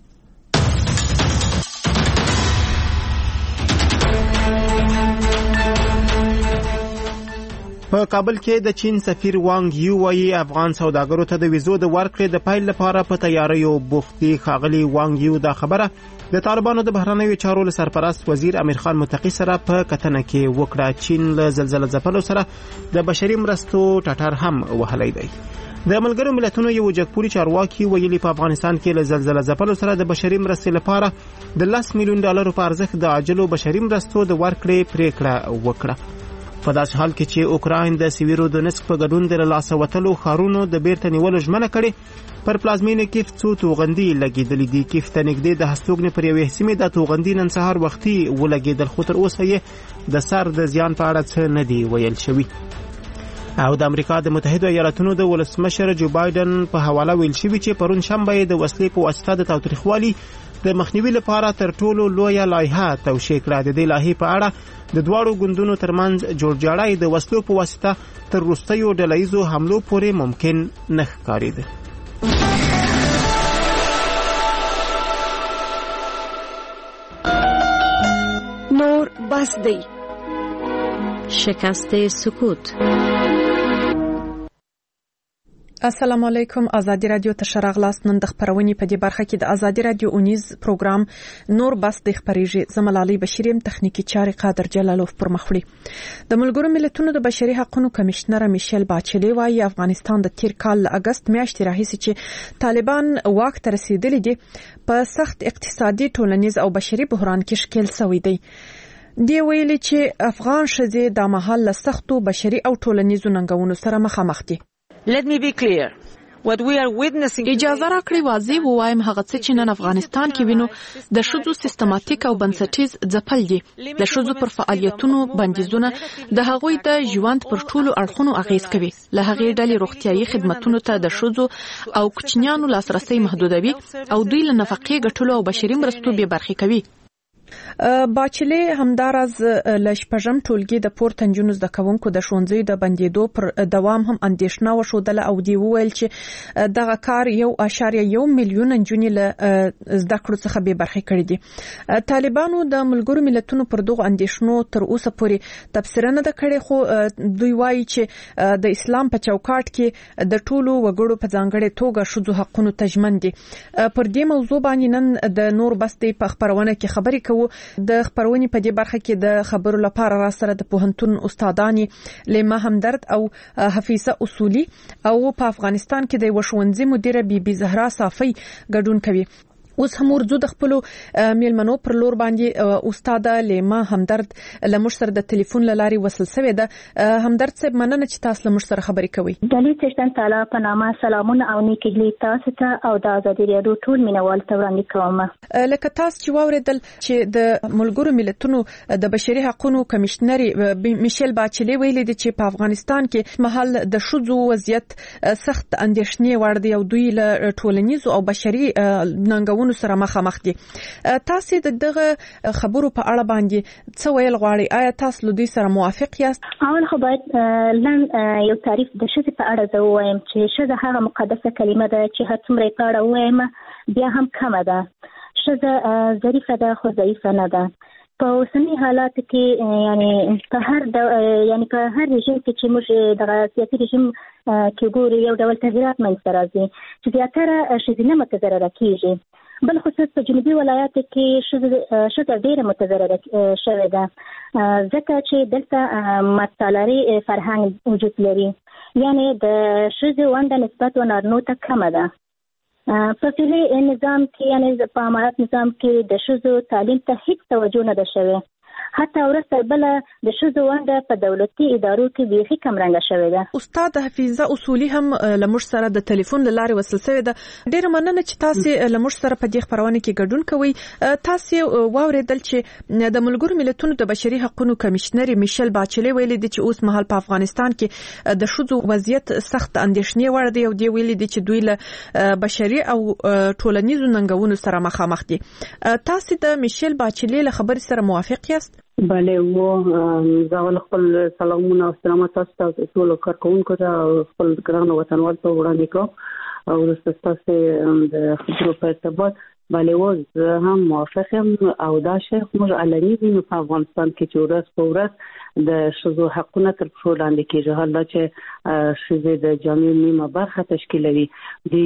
په کابل کې د چین سفیر وانګ یو وايي افغان سوداګرو ته د ویزو د ورکړې د پیل لپاره په تیاریو بوخت دي. ښاغلي وانګ یو دا خبره د طالبانو د بهرنیو چارو له سرپرست وزیر امیر خان متقي سره په کتنه کې وکړه. چین له زلزلې ځپلو سره د بشري مرستو ټټر هم وهلی دی. د ملګرو ملتونو یو جګپوري چارواکي ویلي په افغانستان کې له زلزلې ځپلو سره د بشري مرستې لپاره د لس میلیون ډالرو په ارزښت د عاجلو بشري مرستو د ورکړې پریکړه وکړه. په داسې حال کې چې اوکراین د سیویرو دونسک په ګډون د لاسه وتلو ښارونو د بیرته نیولو ژمنه کړې. پر پلازمینې کیف څو توغندي لګېدلې دي. کیف ته نږدې د هستوګنې پر یوې سیمې د توغندي نن سهار وختي ولګېدل، خو تر اوسه یې د سر د زیان په اړه څه نه دي ویل شوي. او د امریکا د متحده ایالاتونو د ولسمشر جو بایدن په حواله ویل شوي چې پرون شنبه د وسلې په واسطه د تاوتریخوالي د مخنیوي لپاره تر ټولو لویه لایحه توشیح کړه. د دې لایحې په اړه د دواړو ګوندونو ترمنځ جوړجاړی د وسلو په واسطه تر وروستیو ډلهییزو حملو پورې ممکن نه ښکارېده. نور بس دی. شکست سکوت. السلام علیکم. ازادي رادیو ته شراغلاست. نن د خبرونې په دې برخه کې د ازادي رادیو اونیز پروګرام نور بس د خبرېږي. زملالي بشریم تخنیکی چاري قادر جلالوف پر مخوړي. د ملګرو ملتونو د بشري حقوقو کمشنر میشل باچلي وايي افغانستان د تیر کال اگست میاشتې راهیسې چې طالبان واک ته رسیدلي دي په سخت اقتصادي، ټولنیز او بشري بحران کې ښکېل شوی دی. دی ویلي چې افغان ښځې د مهال له سختو بشري او ټولنیزو ننګونو سره مخامخ دي. Let me be clear. What we are witnessing اجازه راکړئ واضح ووایم هغه څه چې نن افغانستان کې وینو د ښځو سیستماتیک او بنسټیز ځپل دي. د ښځو پر فعالیتونو بندیزونه د هغوی د ژوند پر ټولو اړخونو اغیز کوي. له هغې ډلې روغتیايي خدماتو ته د ښځو او کوچنیانو لاسرسي محدودوي او دوی له نفقې ګټلو او بشري مرستو بې برخې کوي. باچلي همدارز ل شپږم ټولګي د پورته نجونو زده کوونکو د ښوونځي د بندیدو پر دوام هم اندېښنه وښودله او دی وویل چې دغه کار یو اشاریه یو میلیون نجونې له زده کړو څخه بې برخې کړي دي. طالبانو د ملګرو ملتونو پر دغه اندېښنو تر اوسه پورې تبصره نه ده کړې، خو دوی وایي چې د اسلام په چوکاټ کې د ټولو وګړو په ځانګړې توګه ښځو حقونو ته ژمن دي. پر دې موضوع باندې نن د نور بستې په خبرونه کې خبرې کوو. د خبرونې په دې برخه کې د خبرو لپاره را سره د پوهنتون استادانی لیما همدرد او حفیظه اصولی او په افغانستان کې د وښوونځي مدیره بی بی زهرا صافی ګډون کوي. اوس هم ورځو د خپل میلمنو پر لور باندې استاد لیما همدرد لمر سره د ټلیفون لاري وصل شوی ده. همدرد صاحب مننه چې تاسو لمر سره خبرې کوي. د لوی څښتن تعالی په نامه سلامونه او نیکي دې تاسو ته او د ازادي رادیو ټول مینوال ته وړاندې کوم. لکه تاسو چې واوریدل چې د ملګرو ملتونو د بشري حقوقو کمشنر میشل باچلي ویلي دي چې په افغانستان کې محل د شذو وضعیت سخت اندېښنې وړ دی او دوی له ټولنیزو او بشري ننګونو سره مخامخ دي. تاسو د دغه خبرو په اړه باندې څه ویل غواړئ؟ آیا تاسو له دوی سره موافق یاست؟ اول خو باید لن یو تعریف د ښځې په اړه زه ووایم چې ښځه هغه مقدسه کلمه ده چې هر څومره یې په اړه ووایم بیا هم کمه ده. ښځه ظریفه ده خو ضعیفه نه ده. په اوسني حالاتو کې یعنی په هر یعنی په هر رژیم کې چې موږ دغه سیاسي رژیم کې ګورو یو ډول تغیرات منځته راځي چې زیاتره ښځینه متضرره کیږي. بل خصوص په جنوبي ولایاتو کې ښځه ډېره متضرره شوې ده ځکه چې دلته مرسالاري فرهنګ وجود لري، یعنی د ښځې ونډه نسبت و نارینو ته کمه ده. په فعلي نظام کې یعنی په امارات نظام کې د ښځو تعلیم ته هیڅ توجه نه ده شوې حتی ورسره بل د ښځو ونډه په دولتي ادارو کې بیخي کمرنګه شوې ده. استاد حفیظه اصولي هم لمر سره د ټلیفون لارې وصل شوې ده. ډېر مننه چې تاسو لمر سره په دې خبرونه کې ګډون کوي. تاسو واوریدل چې د ملګرو ملتونو د بشري حقوقو کمشنر میشل باچلي ویلي دي چې اوس مهال په افغانستان کې د ښځو وضعیت سخت اندېښنې وړ دی او دی ویلي دي چې دوی له بشري او ټولنیزو ننګونو سره مخامخ دي. تاسو د میشل باچلي له خبرې سره موافق یاست؟ بله و زاول خپل سلامونه او سلامات تاسو ته ټول کارکونکو ته خپل ګران وطنوال ته وړاندې کوم او تاسو د خبرو په ارتباط بله و زه هم موافق یم او دا شی موږ علني وینو په افغانستان کې چې ورځ په ورځ د ښځو حقونه تر پښو لاندې کېږي. حال دا چې ښځې د جامعې نیمه برخه تشکیلوي دوی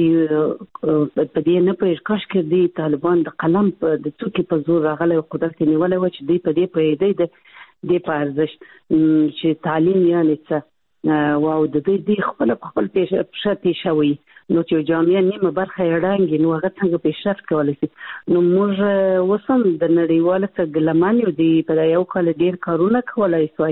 په دې نه پوهېږي کاشکې دوی طالبان د قلم د څوکې په زور راغلی قدرت یې نیولی وه چې دوی په دې پوهېدی د دې په ارزښت چې تعلیم یعنې څه او د دوی دوی خپله په خپل پښه تېشه وي نو چې جامعه نیمه برخه یې ړنګې نو هغه څنګه پیشرفت کولی شي. نو موږ اوس هم د نړیواله څخه ګیلمن یو دوی په دا یو کال ډېر کارونه کولی سوای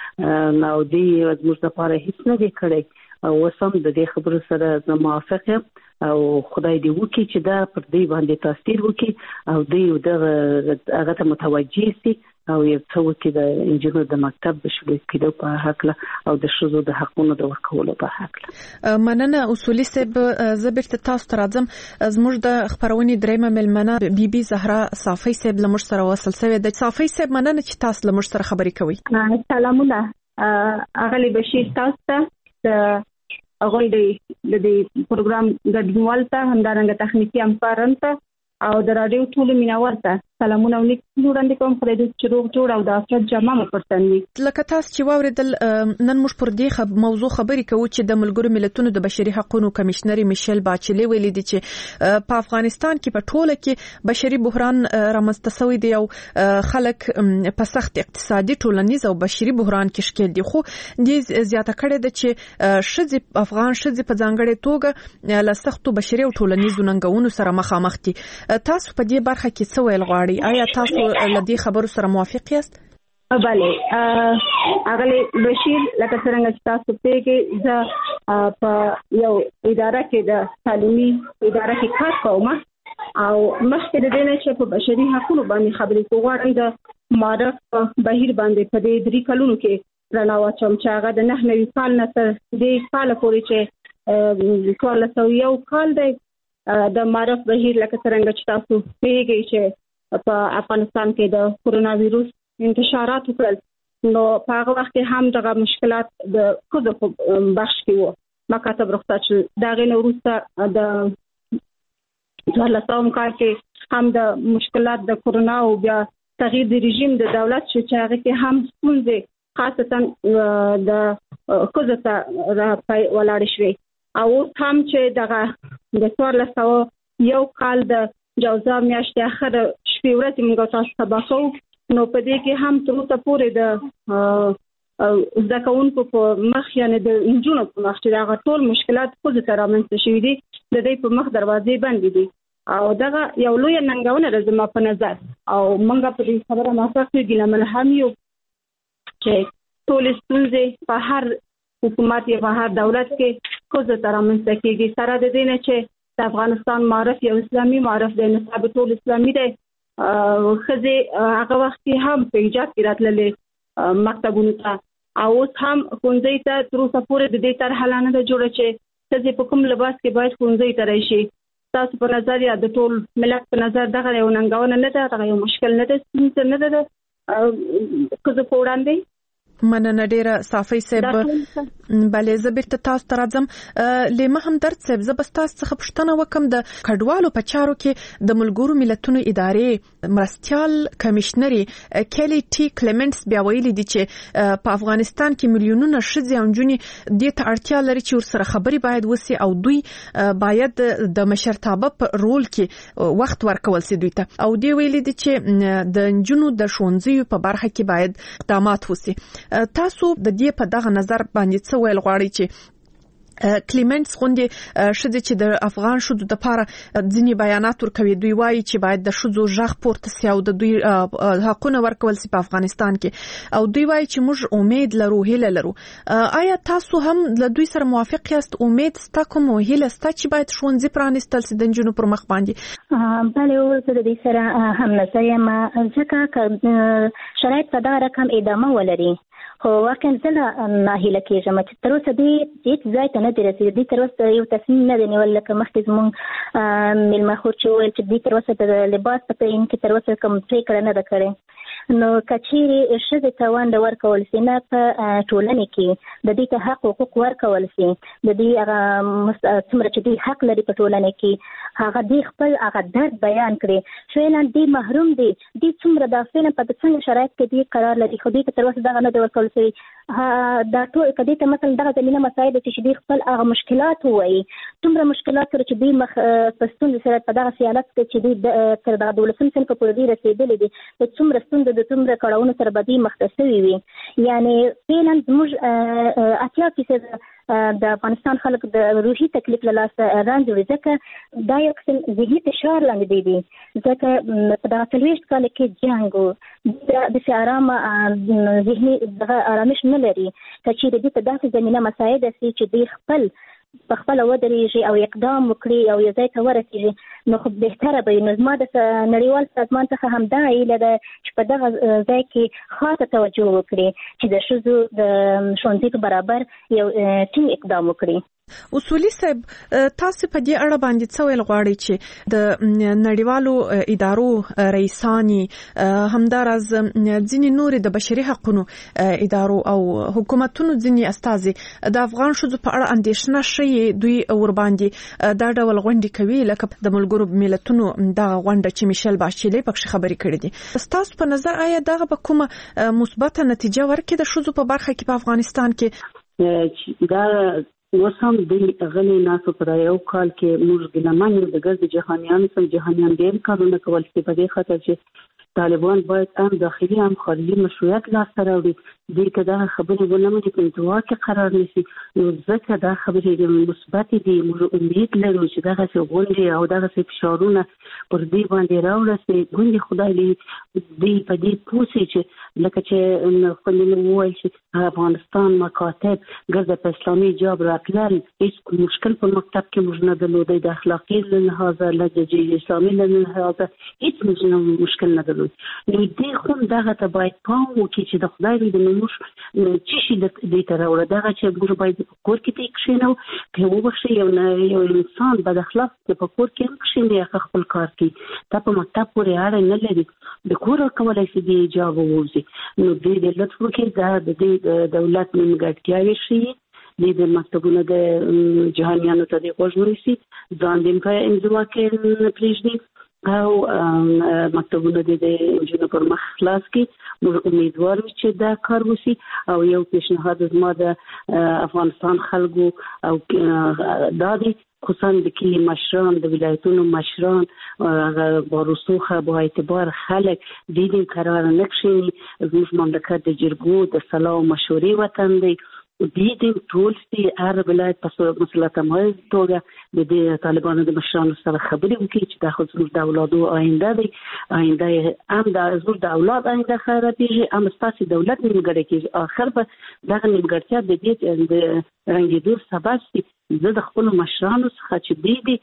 او دوی زموږ دپاره هېڅ نه دی کړی. اوس هم د دې خبرو سره زه موافق یم او خدای دې وکړي چې دا پر دوی باندې تاثیر وکړي او دوی دغه هغه ته متوجه سي او یو څه وکړي د انجینر د مکتب د شروع کېدو په هکله او د ښځو د حقونو د ورکولو په هکله. مننه اصولي صاحب. زه بیرته تاسو ته راځم. زموږ د خبرونې درېیمه مېلمنه بي بي زهرا صافی صاحب له موږ سره وصل شوې ده. صافی صاحب مننه چې تاسو له موږ سره خبرې کوئ. سلامونه اغلی بشیر تاسو ته اغوی د دې پروګرام ګډونوال ته همدارنګه تخنیکي همکاران ته او د راډیو ټولو مینوال ته سلامونه او نیک وړاندې کوم. خدای دې چې روغ جوړ او د عافیت جامه مو پر تن وي. لکه تاسو چې واوریدل نن موږ پر دې خب موضوع خبرې کوو چې د ملګرو ملتونو د بشري حقوقو کمشنر میشل باچلي ویلي دي چې په افغانستان کې په ټوله کې بشري بحران رامنځته شوی دی او خلک په سخت اقتصادي ټولنیز او بشري بحران کې ښکېل دي. خو دې زیاته کړې ده چې ښځې افغان ښځې په ځانګړې توګه له سختو بشري او ټولنیزو ننګونو سره مخامخ دي. تاسو په دې برخه کې څه ویل غواړئ؟ آیا تاسو له دې خبرو سره موافق یاست؟ بله اغلی بشیر لکه څنګه چې تاسو پیږئ زه په یو اداره کې د تعلیمي اداره کې کار کوم او مخکې د دې نه چې په بشري حقوقو باندې خبرې کوو غواړم د معرف بهیر باندې په دې درې کلونو کې رڼا واچوم چې هغه د نهه نوي کال نه تر دې کاله پورې چې څوارلس سوه یو کال دی د معرف بهیر لکه څنګه چې تاسو پیږئ چې په افغانستان کې د کورونا ویروس انتشارات وکړل نو په هغه وخت کې هم دغه مشکلات د ښځو په بخش کې وو. مکاتب رخصت شول. د هغې نه وروسته د څوارلسم کال کې هم د مشکلات د کورونا او بیا تغییر د رژیم د دولت شو چې هغه کې هم ستونزې خاصتا د ښځو ته ولاړې شوې او اوس هم چې دغه د څوارلس سوه یو کال د جوزا میاشتې اخر شپې ورځې موږ تاسو ته بخو نو په دې کې هم تر اوسه پورې د زده کوونکو په مخ یعنی د نجونو په مخ چې هغه ټول مشکلات ښځو ته رامنځته شوي دي د دې په مخ دروازې بندې دي او دغه یو لویه ننګونه ده زما په نظر او موږ په دې خبره موافق یو ګیلمن هم یو چې ټولې ستونزې په هر حکومت یا په هر دولت کې ښځو ته رامنځته کېږي سره د دې نه چې د افغانستان معرف یو اسلامي معرف دی نصاب ټول اسلامي دی ښځې هغه وخت کې هم په حجاب کې راتللې مکتبونو ته او اوس هم ښوونځي ته تر اوسه پورې د دې طرحه لا نه ده جوړه چې ښځې په کوم لباس کې باید ښوونځي ته راشي. تاسو په نظر یا د ټول ملت په نظر دغه یو ننګونه نه ده دغه یو مشکل نه ده ستونزه نه ده ښځو په وړاندې؟ مننه ډیره صافی صاحب. بلې زه بیرته تاسو ته راځم. لیمه همدرد صاحب زه به تاسو څخه پوښتنه وکم د کډوالو په چارو کې د ملګرو ملتونو ادارې مرستیال کمشنري کلی ټي کلیمنټس بیا ویلي دي چې په افغانستان کې میلیونونه ښځې او نجونې دې ته اړتیا لري چې ورسره خبرې باید وسي او دوی باید د مشرتابه په رول کې وخت ورکول سي دوی ته او دې ویلي دي چې د نجونو د ښوونځیو په برخه کې باید اقدامات وسي. تاسو د دې په دغه نظر باندې څه ویل غواړئ چې کلیمنټس غونډې شدي چې د افغان شودو د لپاره ځینی بیانات ورکوي. دوی وایي چې باید د شودو ژغ پورته سي او د دوی حقونه ورکول سي په افغانستان کې، او دوی وایي چې موږ امید لرو، هیله لرو. آیا تاسو هم له دوی سره موافق یاست؟ امید ستا کوم هیله ستا چې باید ښوونځي پرانیستل سي د نجونو پر مخ باندې؟ بله، زه د دې سره هم نظر یم، ځکه شرایط په دغه رقم ادامه ولري. خو واقعا زه ناهیله کېږم چې تر اوسه دوی هېڅ ځای ته نه دي رسېدلي. دوی تر اوسه یو تصمیم نه دی نیول، لکه مخکې زموږ میلمه خور چې وویل چې دوی تر اوسه د لباس په تعین کې تر اوسه کوم پرېکړه نه ده کړې. نو که چیرې ښځې ته ونډه ورکول سي، نه په ټولنې کې د دوی ته حق حقوق ورکول سي، د دوی هغه څومره چې دوی حق لري په ټولنې کې، هغه دوی خپل هغه درد بیان کړي. فعلا دوی محروم دي، دوی څومره دا فعلا په څنګه شرایط کې دوی قرار لري، خو دوی ته تر اوسه دغه نه دی ورکول سوی. دا ټول که دوی ته مثلا دغه زمینه مسایل چې دوی خپل هغه مشکلات ووایي، څومره مشکلات سره چې دوی مخ په ستونزې سره په دغه سیالت کې چې دوی تر دغه دولسم صنف پورې دوی رسېدلي دي، په څومره ستونزه د څومره کړاوونو سره به دوی مخ ته سوي وي. یعنې فعلا زموږ اتیا فیصد د افغانستان خلک د روحي تکلیف له لاسه رنځ وړي، ځکه دا یو قسم ذهني فشار لاندې دی دي، ځکه په دغه څلوېښت کال کې جنګ و، داسې ارامه ذهني دغه آرامش نه لري. که چیرې دوی ته داسې زمینه مساعده سي چې دوی خپل په خپله ودرېږي او اقدام وکړي او یو ځای ته ورسېږي، نو خو بهتره به وي. نو زما د نړیوال سازمان څخه همدا هیله ده چې په دغه ځای کې خاصه توجه وکړي چې د ښځو د ښوونځي په برابر یو ټینګ اقدام وکړي. اصولي صاحب، تاسو په دې اړه باندې څه ویل غواړئ چې د نړیوالو ادارو رئیسانی، همداراز ځینې نورې د بشري حقوقو ادارو او حکومتونو ځینې استازي د افغان ښځو په اړه اندېښنه شي، دوی ور باندې دا ډول غونډې کوي، لکه د ملګرو ملتونو دغه غونډه چې میشل باشیلې پکې خبرې کړې دي. تاسو په نظر آیا دغه به کومه مثبته نتیجه ورکړي د ښځو په برخه کې په افغانستان کې؟ دا اوس هم د غلي ناسو پر یو کال کې موږ ګلمان یو د ګرځي جهانیان سم جهانیان ډېر کارونه کول چې په دې خاطر چې طالبان باید هم داخلي هم خارجي مشروعیت لاسته راوړي. دوی که دغه خبرې ونه مني په انتوا کې قرار نیسي، نو ځکه دا خبرې مثبتې دي. موږ امید لرو چې دغسې غونډې او دغسې فشارونه پر دوی باندې راوړسي. ګوندې خدای دې دوی په دې پوه سي چې لکه چې خوندې مې وویل چې افغانستان مکاتب ګرځه په اسلامي حجاب راتلل، هېڅ مشکل په مکتب کې موږ نه درلودی، د اخلاقي له لحاظه له اسلامي له لحاظه هېڅ موږ مشکل نه درلود. نو دې خو هم دغه ته باید پام وکړي چې د خدای دې موږ څه شي دې ته راوړه، دغه چې موږ باید په کور کې ته کښېنو، که وبخښئ یو یو انسان بد اخلاق چې په کور کې هم کښېني، هغه خپل کار کوي، دا په مکتب پورې اړه نه لري، د کوره کولی شي دې حجاب ووځي. نو دوی دې لطف وکړي دا د دې دولت نیمګړتیاوې ښیي، دوی د مکتبونو د جهانیانو ته دې غوږ ونیسي، ځان دې په انزوا کې پرېږدي او مکتبونه د نجونو پر مخ خلاص کړي. موږ امیدوار یو چې دا کار وشي. او یو پیشنهاد زما د افغانستان خلکو او دا دی، خصوصا د کلي مشران، د ولایتونو مشران، باروسوخه با اعتبار خلک دې دې قرار نه کښېني. زموږ مملکت د جرګو د صلاح او مشورې وطن دی. دې دې ټول سي هر ولایت په مسلطه توګه د دې طالبانو د مشرانو سره خبرې وکړي چې دا خو زموږ د اولادو آینده دی، آینده هم د زموږ د اولاد آینده خرابېږي، هم ستاسې دولت نیمګړی کېږي. آخر به دغه نیمګړتیا د دې د رنګېدو سبب شي. زه د خپلو مشرانو څخه چې دوی دي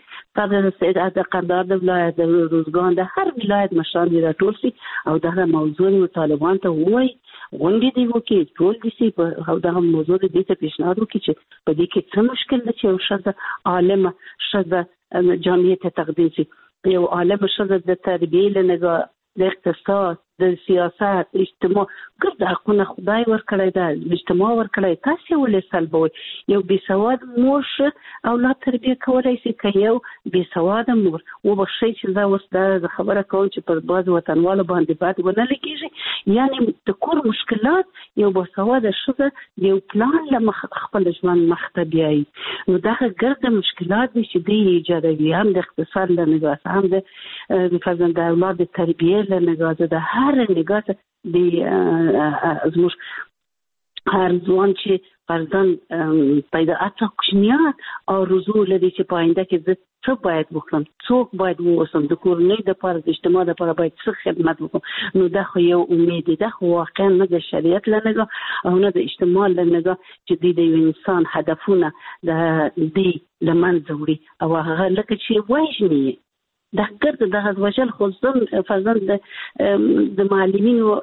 تا د قندهار د ولایت، د روزګان، د هر ولایت مشران دې راټول شي او دغه موضوع یې طالبان ته ووایي، غونډې دې وکړي، ټول دې سي او دغه موضوع دې ته پیشنهاد وکړي چې په دې کې څه مشکل ده چې یو ښځه عالمه ښځه جامعې ته تقدیم شي. یو عالمه ښځه د تربیې له نګاه، د اقتصاد، د سیاست، اجتماع، ګرد حقونه خدای ورکړی ده، اجتماع ورکړی، تاسې ولې سلبوئ؟ یو بېسواد مور ښه اولاد تربیه کولی شي که یو بېسواده مور؟ وبخښئ چې زه اوس دا خبره کوم چې پر بعضو وطنوالو باندې بد ونه لګېږي. یعنې د کور مشکلات یو باسواده ښځه یو پلان له مخه خپل ژوند مخ ته بیایي. نو دغه ګرده مشکلات دي چې دوی ایجادوي، هم د اقتصاد له نګاه، هم د مثلا د اولاد د تربیې له نګاه، د هر نګاه د زموږ هر ځوان چې فرزند پیدا اته کوچنیان آرزو لري چې په آینده کې زه څه باید وکړم، څوک باید واوسم، د کورنۍ دپاره د اجتماع دپاره باید څه خدمت وکړم. نو دا خو یو امید دی، دا خو واقعا نه د شریعت له نګاه او نه د اجتماع له نګاه چې دوی د یو انسان هدفونه د دې له منځه وړي او هغه لکه چې وژني. دا کار د دغه وجل خو زم فرزند د معلمینو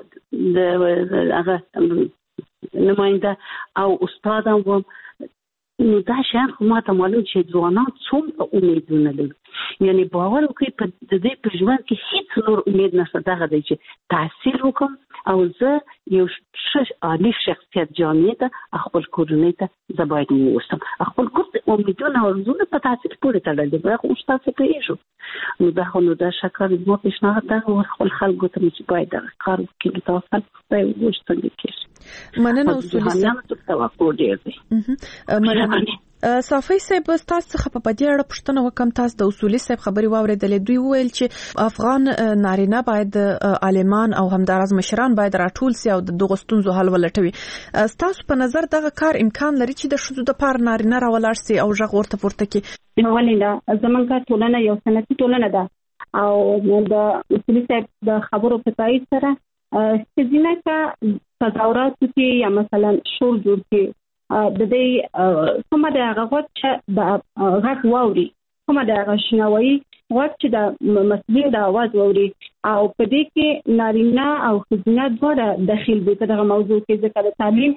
د هغه نماینده او استاد هم نو دا شان خو ما ته معلوم چې ځوانان څومره امیدونه لري. یعنی باور وکړئ په دې په ژوند کې هیڅ نور امید نشته دغه دی چې تحصیل وکړم او زه یو ښه عالي شخصیت جامعې ته خپل کورنۍ ته زه باید واوسم. خپل کور ته امیدونه او ارزوونه په تحصیل پورې تړلي دي، خو موږ تاسې پوهېږو. نو دا خو نو دا شکر زما پیشنهاد دغه خپل خلکو ته چې باید دغه کار وکړي. نو تاسو خدای وګورئ څنګه کېږي. مننه اصولي صاحب. توقع ډېر دی. مننه صافي صاحب. تاسو څخه په دې اړه پوښتنه وکم. تاسو د اصولي صاحب خبري واوریدلې. دوی وویل چې افغان نارینه باید عالمان او همدارز مشران باید راټول سي او د دغه ستونزو حل ولټوي. تاسو په نظر دغه کار امکان لري چې د ښځو د پاره نارینه راولاړ سي او ژغ ورته پورته کړي؟ نو ولې زمونږ ټولنه یو سنتي ټولنه ده او د اصولي صاحب د خبرو په تایید سره چې ځینې کا تظاهرات کې یا مثلا شور جوړ کې د دې کومه د هغه وخت چې د غږ واوري، کومه د هغه شنوایي وخت چې د مسلې د आवाज واوري او په دې کې نارینه او ښځینه دواړه داخل دي په دغه موضوع کې. ځکه د تعلیم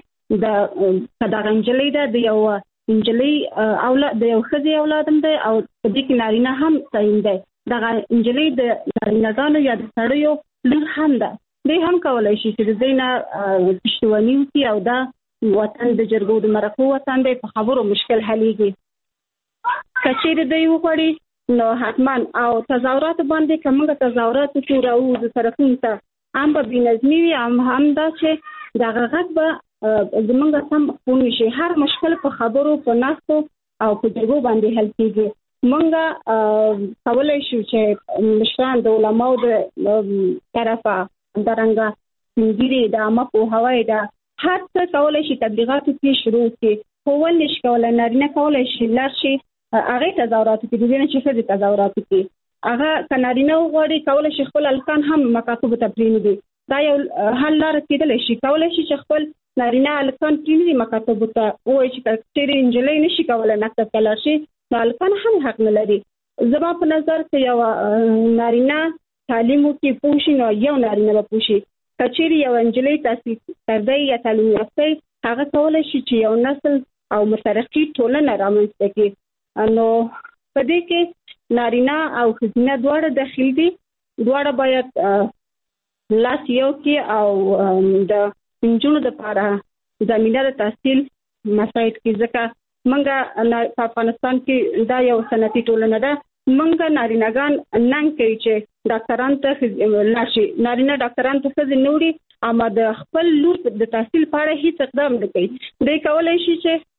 د دغه نجلۍ د یو نجلۍ اولاد د یو ښځې اولاد هم دی او په دې کې نارینه هم تعین دی. دغه نجلۍ د نارینه‌ګانو یا د سړیو لور هم ده. دوی هم کولی شي چې د دوی نه پښتوني وکړي او دا وطن د جرګو د مرکو وطن دی، په خبرو مشکل حلیږي. که چیرې دوی وغواړي نو حتما او تظاهرات باندې که موږ تظاهرات وکړو راوځو سړکونو ته هم به بېنظمي وي هم هم دا چې دغه غږ به زموږ سم خپور نه شي. هر مشکل په خبرو په ناستو او په جرګو باندې حل کېږي. موږ کولی شو چې مشران د علماو د طرفه همدارنګه سپینږیري د عامه پوهاوی ده هر څه کولی شي تبلیغاتو کې شروع کړي. خو ولې نشي کولی نارینه کولی شي لاړ شي هغې تظاهراتو کې، د دې نه چې ښځې تظاهراتو کې هغه که نارینه وغواړي کولی شي خپل هلکان هم مکاتبو ته پرېنږدي. دا یو حل لاره کېدلی شي. کولی شي چې خپل نارینه هلکان پرېنږدي مکاتبو ته، ووایي چې که چېرې نجلۍ نشي کولی مکتب ته لاړ شي نو هلکان هم حق نه لري. زما په نظر که یو نارینه تعلیم وکړي پوه شي نو یو نارینه به پوه شي. کچېرې یو نجلۍ تاسیس کردی یا تعلیم یافته هغه کولی شي چې یو نسل او مترقي ټولنه رامنځته کړي. نو په دې کې نارینه او ښځینه دواړه داخل دي. دواړه باید لاس یو کړي او د نجونو دپاره زمینه د تحصیل مساعد کړي. ځکه موږ په افغانستان کې دا یو صنعتي ټولنه ده. موږ نارینه‌ګان ننګ کوي چې ډاکټران ته لاړ شي. نارینه ډاکټران ته ښځې نه وړي اما د خپل لور د تحصیل په اړه هېڅ اقدام نه کوي. دوی کولی شي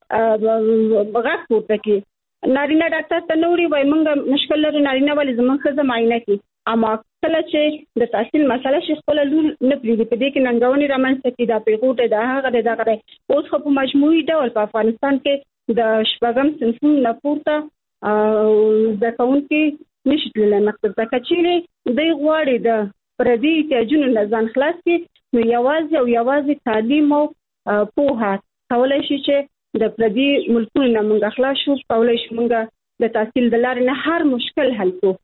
چې غږ پورته کړي. نارینه ډاکټر ته نه وړي وایي موږ مشکل لرو، نارینه ولې زموږ ښځه معاینه کړي. اما کله چې د تحصیل مسله شي خپله لور نه پرېږدي. په دې کې ننګونې رامنځته کړي، دا پیغور دی، دا هغه دی، دغه دی. اوس خو په مجموعي ډول په افغانستان کې د شپږم صنفونو نه پورته زده کوونکي نشي تللی مکتب ته. که چیرې دوی غواړي د پردي احتیاجونو نه ځان خلاص کړي نو یوازې او یوازې تعلیم او پوهه کولی شي چې د پردي ملکونو نه موږ خلاص شو. کولی شو موږ د تحصیل د لارې نه هر مشکل حل کړو.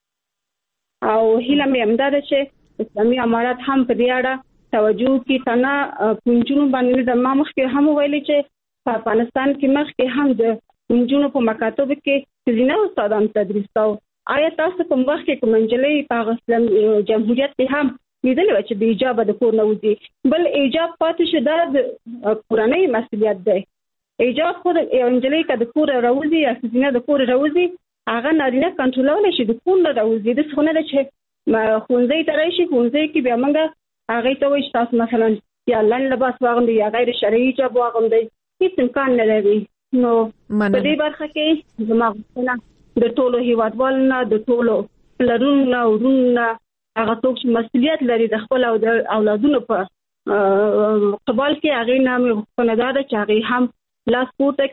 او هیله مې همدا ده چې اسلامي امارات هم په دې اړه توجه وکړي. تنه په نجونو باندې د ما مخکې هم وویلې چې په افغانستان کې مخکې هم د نجونو په مکاتبو کې ښځینه استادان تدریس کوو. آیا تاسو کوم وخت کې کوم نجلۍ په هغه جمهوریت کې هم لیدلې وه چې بې ایجابه د کور نه وځي؟ بل ایجاب پاتې شو، دا د کورنۍ مسؤلیت دی. ایجاب خو یو نجلۍ که د کوره راوځي یا ښځینه د کوره راوځي هغه نارینه کنټرولولی شي، د کور نه راوځي. داسې خو نه ده چې ښوونځي ته راشي، ښوونځي کې بیا موږ هغې ته وایي چې تاسو مثلا یا لنډ لباس واغوندئ یا غیر شرعي حجاب واغوندئ. هېڅ امکان نه لري. نو په دې برخه کې زما غوښتنه د ټولو هیوادوالو نه، د ټولو پلرونو نه، ورونو نه، هغه څوک چې مسؤلیت لري د خپل او د اولادونو په قبال کې، هغې نه مې غوښتنه دا ده چې هغې هم لاس پورته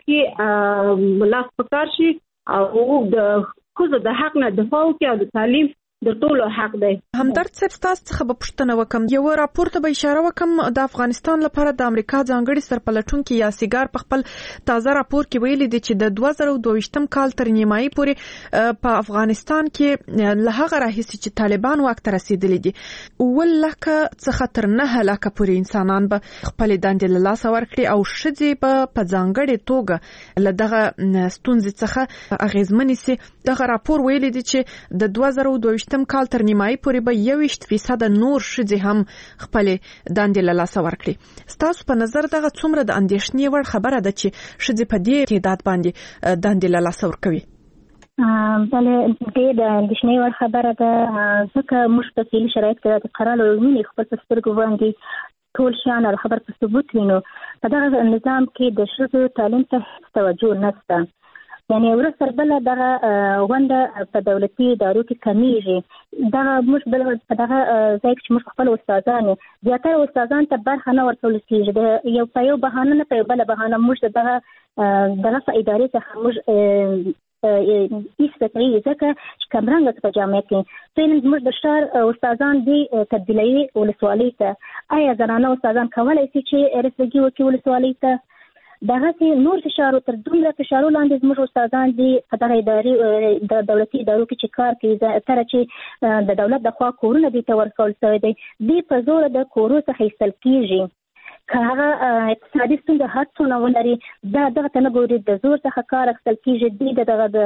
کې لاس پکار شي او د خو د حق نه دفاع وکړي او د تعلیم د ټولو حق دی. همدرد صاحب تاسو څخه به پوښتنه وکم، یو راپور ته به اشاره وکم د افغانستان لپاره د امریکا ځانګړي سرپلټونکي یا سیګار په خپل تازه راپور کې ویلي دي چې د دوه زره دوه ویشتم کال تر نیمایي پورې په افغانستان کې له هغه راهیسې چې طالبان واک ته رسیدلي دي اووه لکه څخه تر نهه لکه پورې انسانان به خپلې دندې له لاسه ورکړي او ښځې به په ځانګړې توګه له دغه ستونزې څخه اغېزمنې سي. دغه راپور ویلي دي چې د دوه زره دوه ویشتم کال تر نیمایي پورې به یوویشت فیصد نور ښځې هم خپلې دندې له لاسه ورکړي. ستاسو په نظر دغه څومره د اندېښنې وړ خبره ده چې ښځې په دې تعداد باندې دندې له لاسه ورکوي؟ بله ډېر د اندېښنې وړ خبره ده، ځکه موږ په فعلي شرایط کې د قرار ویني خپل په سترګو باندې ټول شیان او خبر په ثبوت وینو. په دغه نظام کې د ښځو تعلیم ته توجه نشته، یعنی ورسره بل دغه ونده په دولتي ادارو کې کمیږي. دغه موږ بل په دغه ځای کې موږ خپل استادان زیاتره استادان ته برخه نه ورکول کېږي، د یو په یو بهانه نه په بل بهانه موږ دغه دغه ادارې څخه موږ ایستري ځکه چې کمرنګ په جامعه کې څنګه موږ د شهر استادان دي تبدیلوي ولسوالۍ ته. آیا زنانه استادان کولای شي چې رسېږي وکړي ولسوالۍ ته؟ دغه سي نور فشار تر دومره فشارو لاندې زموږ استادان دي په دغه ادارې د دولتي ادارو کې چې کار کوي تر چې د دولت د خوا کورونه دي ته ورکول شوی دی، دی په زور د کورو څخه ایستل کیږي. که هغه اقتصادي ستونزه هر څونه ولري دا دغه ته نه ګوري، د زور څخه کار اخیستل کیږي، دی دغه د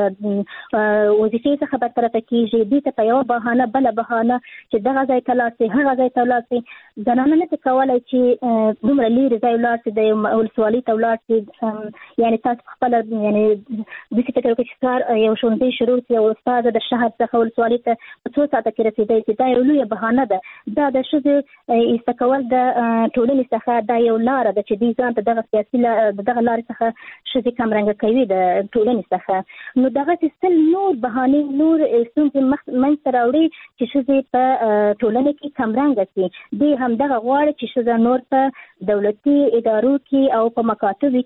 وظیفې څخه برطرفه کیږي، دی ته په یوه بهانه بله بهانه چې دغه ځای ته لاړ شي هغه ځای ته لاړ شي. زنانه نه شي کولی چې دومره لیرې ځای ولاړ شي، د ولسوالۍ ته ولاړ شي. یعنې تاسو خپله یعنې داسې فکر وکړئ چې کار یو ښوونځی شروع شي او استاده د شهر څخه ولسوالۍ ته په څو ساعته کې رسېدی شي، دا یو لویه بهانه ده. دا د ښځې ایسته کول د ټولنې څخه دا یو لاره ده چې دوی ځان ته دغه سیاسي دغه لارې څخه ښځې کمرنګه کوي د ټولنې څخه. نو دغسې سل نور بهانې نور ستونزې منځته راوړي چې ښځې په ټولنه کې کمرنګه شي. دوی همدغه غواړي چې ښځه نور په دولتي ادارو کې او په مکاتبو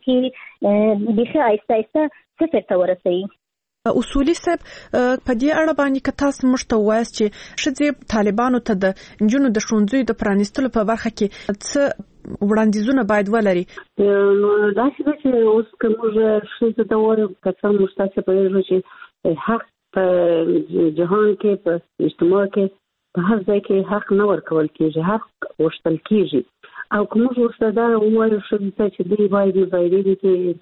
کې بیخي آهسته آهسته صفر ته ورسوي. اصولي صاحب په دې اړه باندې که تاسو موږ ته ووایاست چې ښځې طالبانو ته د نجونو د ښوونځیو د پرانیستلو په برخه کې څه وړاندیزونه باید ولري؟ نو داسې ده چې اوس که موږ ښځو ته ووایو که څه موږ تاسې پوهېږو چې حق په جهان کې په اجتماع کې په هر ځای کې حق نه ورکول کېږي، حق غوښتل کېږي. او که موږ ورته دا ووایو ښځو ته چې دوی باید مظاهرې دي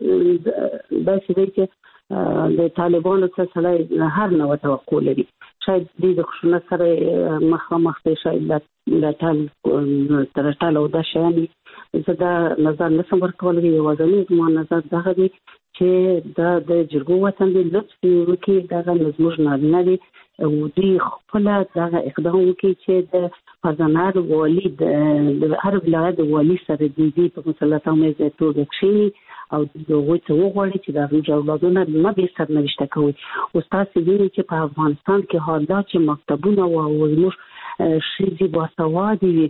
چې داسې دی چې د طالبانو څخه سړی هر نوع توقع لري، شاید دوی د خشونت سره مخامخ دی، شاید د ټال تر ټاله او دا شیان زه دا نظر نشم ورکولی. یوازینی زما نظر دغه دی چې دا د جرګو وطن دی، لطف وکړي دغه زموږ نارینه دي او دوی خپله دغه اقدام وکړي چې د فرزانه والي د هر ولایت د والي سره د دوی په مسلطه میزه توګه کښېني او د هغوی څه وغواړي چې د هغوی اولادونه نه بې سرنوشته کوي. اوس تاسې وینئ چې په افغانستان کې حال دا چې مکتبونه او زموږ ښځې باسوادې وي،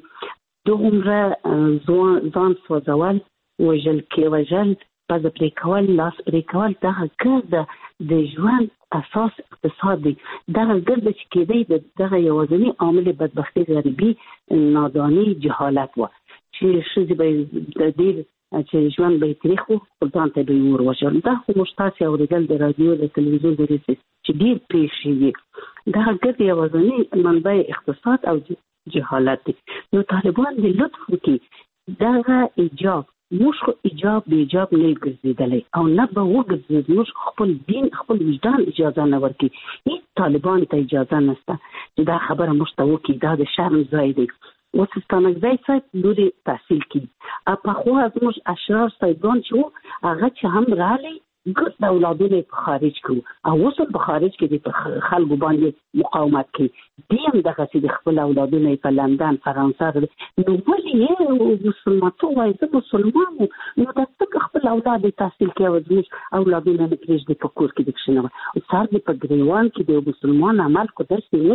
دومره ځان سوځول، وژل کې وژل، پزه پرې کول، لاس پرې کول، دغه ګرده د ژوند اساس اقتصاد دی. دغه ګرده چې کېدی دغه یوازینی عامل بدبختي، غریبي، ناداني، جهالت و چې ښځې به د ډېر چې ژوند به یې تریخ و، خپل ځان ته به یې اور وژل. دا خو موږ تاسې اورېدل د راډیو د تلویزیون د ریسې چې ډېر پېښې وي. دغه ګرد یوازینی منبع اقتصاد او جهالت دی. نو طالبان د لطف وکړي دغه ایجاب موږ خو ایجاب به ایجاب نه ګرځېدلی او نه به وګرځېد، موږ خپل دین خپل وجدان اجازه نه ورکړي، هېڅ طالبان ته اجازه نشته چې دا خبره موږ ته وکړي. دا د شرم ځای دی. اوس ستانکزی صاحب لورې تحصیل کړي، پخوا زموږ اشرار صاحبان چې وو هغه چې هم راغلی ګرد د اولادونه یې په خارج کړو او اوس هم په خارج کې د په خلکو باندې مقاومت کوي. دی هم دغسې د خپل اولادونه یې په لندن، فرانسه. نو ولې یې مسلمانتوب وایي زه مسلمان یم، نو دا څنګه خپل اولاد یې تحصیل کوي او زموږ اولادونه نه پرېږدي په کور کې د کښېنوه. سر دې په ګریوان کې د یو مسلمان عمل خو داسې نه وي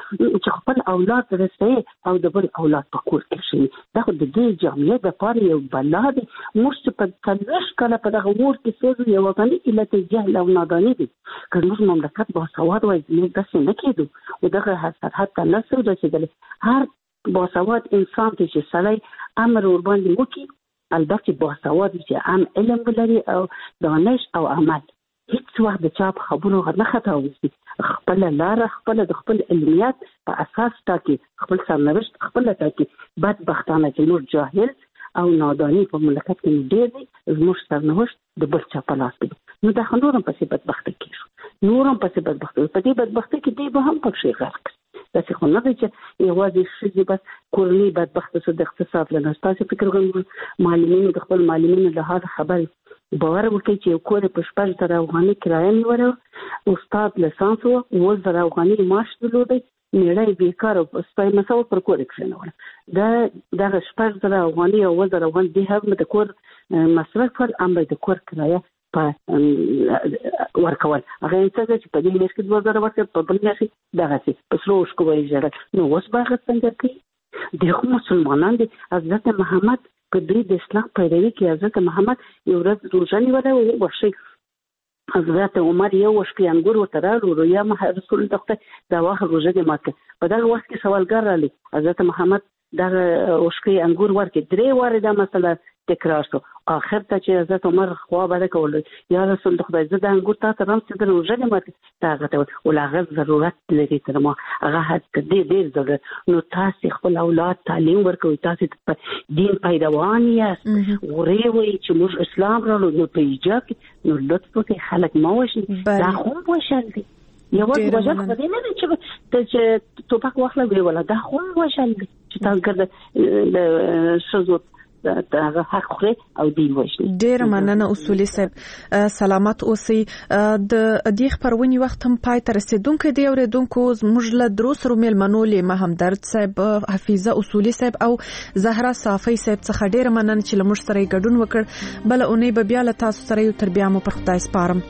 چې خپل اولاد رسې او د بل اولاد په کور کې شي. دا خو د دې جامعې د پاره یو بلا دی. موږ په څلوېښت کاله په دغه اور کې سوزو یو غني علت جهل او ناداني دي. که موږ مملکت باسواد وای موږ داسې نه کېدو او دغه سرحد ته نه سو رسېدلی. هر باسواد انسان ته چې سړی امر ورباندې وکړي، البته باسواد چې هم علم ولري او دانش او عمل، هیڅ وخت د چا په خبرو نه خطا وځي. خپل لاره خپل د خپل علمیات په اساس ټاکي، خپل سرنوشت خپل ټاکي. بدبختانه چې نور جاهل او نادانی په مملکت کې ډېر دي، زموږ سرنوشت د بل چا په لاس کې دی. نو دا خو نور هم پسې بدبخته کېږو، نور هم پسې بدبخته په دې بدبختۍ کې دی به هم پکې غرق. داسې خو نه دی چې یوازې ښځې بس کورنۍ بدبخته شو د اقتصاد له نه. تاسې فکر کوئ معلمینو د خپل معلمینو له حاله خبرې باور وکړئ چې یو کور په شپږ زره افغانۍ کرایه نیوله، استاد لیسانس و، اووه زره افغانۍ معاش درلودی، میړه یې بیکاره او سپی مساوه پر کور یې کښېنوله. دا دغه شپږ زره افغانۍ او اووه زره افغانۍ دې هم د کور مصرف ول، هم د کور کرایه په ورکول. هغه یې څه چې په دې میاشت کې دوه زره ورکړي، په بل میاشت کې دغسې په سرو اوښکو به یې ژړل. نو اوس به هغه څنګه کوي؟ دی خو مسلمانان دي. حضرت محمد په دوی د اسلام پیروي کې حضرت محمد یو ورځ روژه نیوله او وښي حضرت عمر یو وشکې انګور ورته راوړو، یا رسول الله خدای دا واخه روژه دې مات کړه. په دغه وخت کې سوالګر راغلی، حضرت محمد دغه وشکې انګور ورکړي. درې وارې دا مسله تکرار شو. آخر ته چې حضرت عمر خوا بده کوله، یا رسول الله خدای زه د انګور تا ته رم چې د روژه دې مات کړه. دا هغه ته ول هغه ضرورت لري تر ما، هغه حد ډېر ډېر ضرورت. نو تاسې خپل اولاد تعلیم ورکوئ، تاسې دین پیروان یاست، غورې وایي چې موږ اسلام راوړو. نو په ایجاب کې نو لطف وکړئ خلک مه وژنئ. دا خو هم وژل دي. یوازې وژل خو دې نه دی چې ټوپک واخله ویې وله، دا خو هم وژل دي چې تاسو ګرده د ښځو دغه حق خوري او دی وژني. ډېر مننه اصولي صاحب، سلامت اوسئ. د دې خبرونې وخت هم پای ته رسیدونکو دی. اوریدونکو زموږ له درو سره میلمنو له همدرد صاحب، حفیظه اصولي صاحب او زهرا صافی صاحب څخه ډېر مننه چې له موږ سره یې ګډون وکړ. بل اونۍ به بیا له تاسو سره یو تر بیا مو پر خدای سپارم.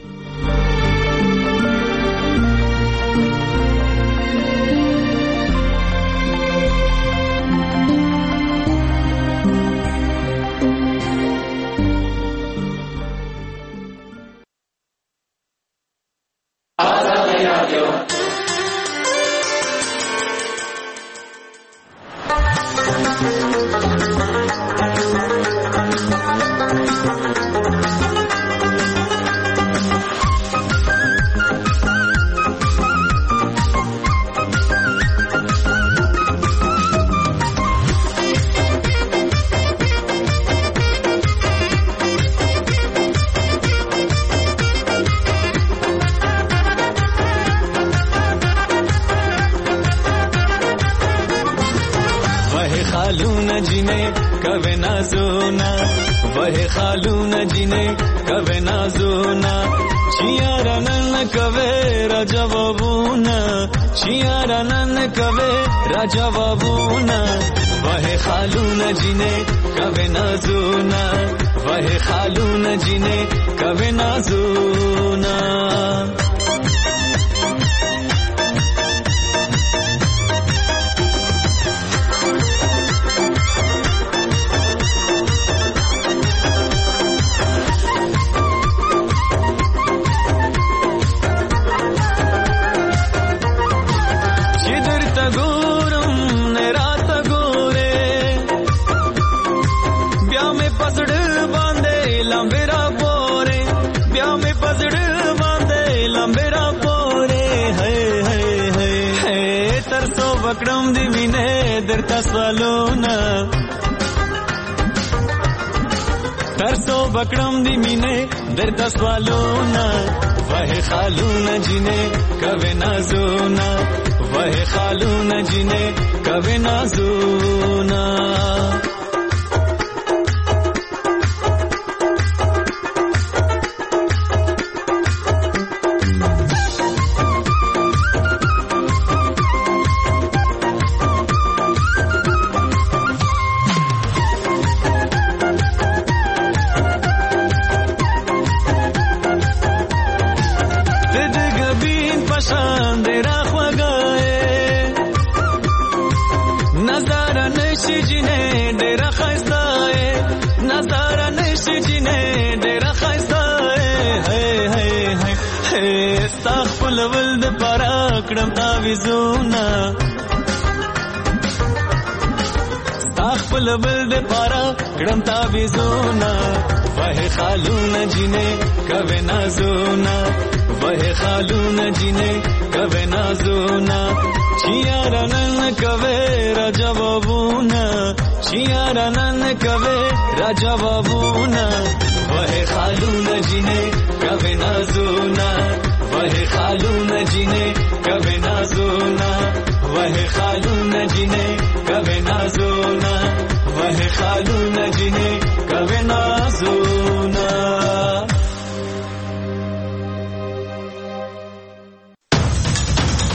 जवाबूना वहे खालूना जिने कवे नाजूना वहे खालूना जिने कवे नाजूना पकड़म दी मीने दरता स्वालोना तरसो बकड़म दी मीने दरता स्वालोना वहे खालूना जिने कवे नाजूना वहे खालूना जिने कवे नाजूना پارا کړم تعویذونه خپل بل د پارا کړم تعویذونه وه خالونه جنې کوي نازونه وه خالونه جنې کوي نازونه چیارنن کوي راجا بابونه چیارنن کوي راجا بابونه وه خالونه جنې کوي نازونه وه خالونه جنې کوي نازونه وه خالونه جنې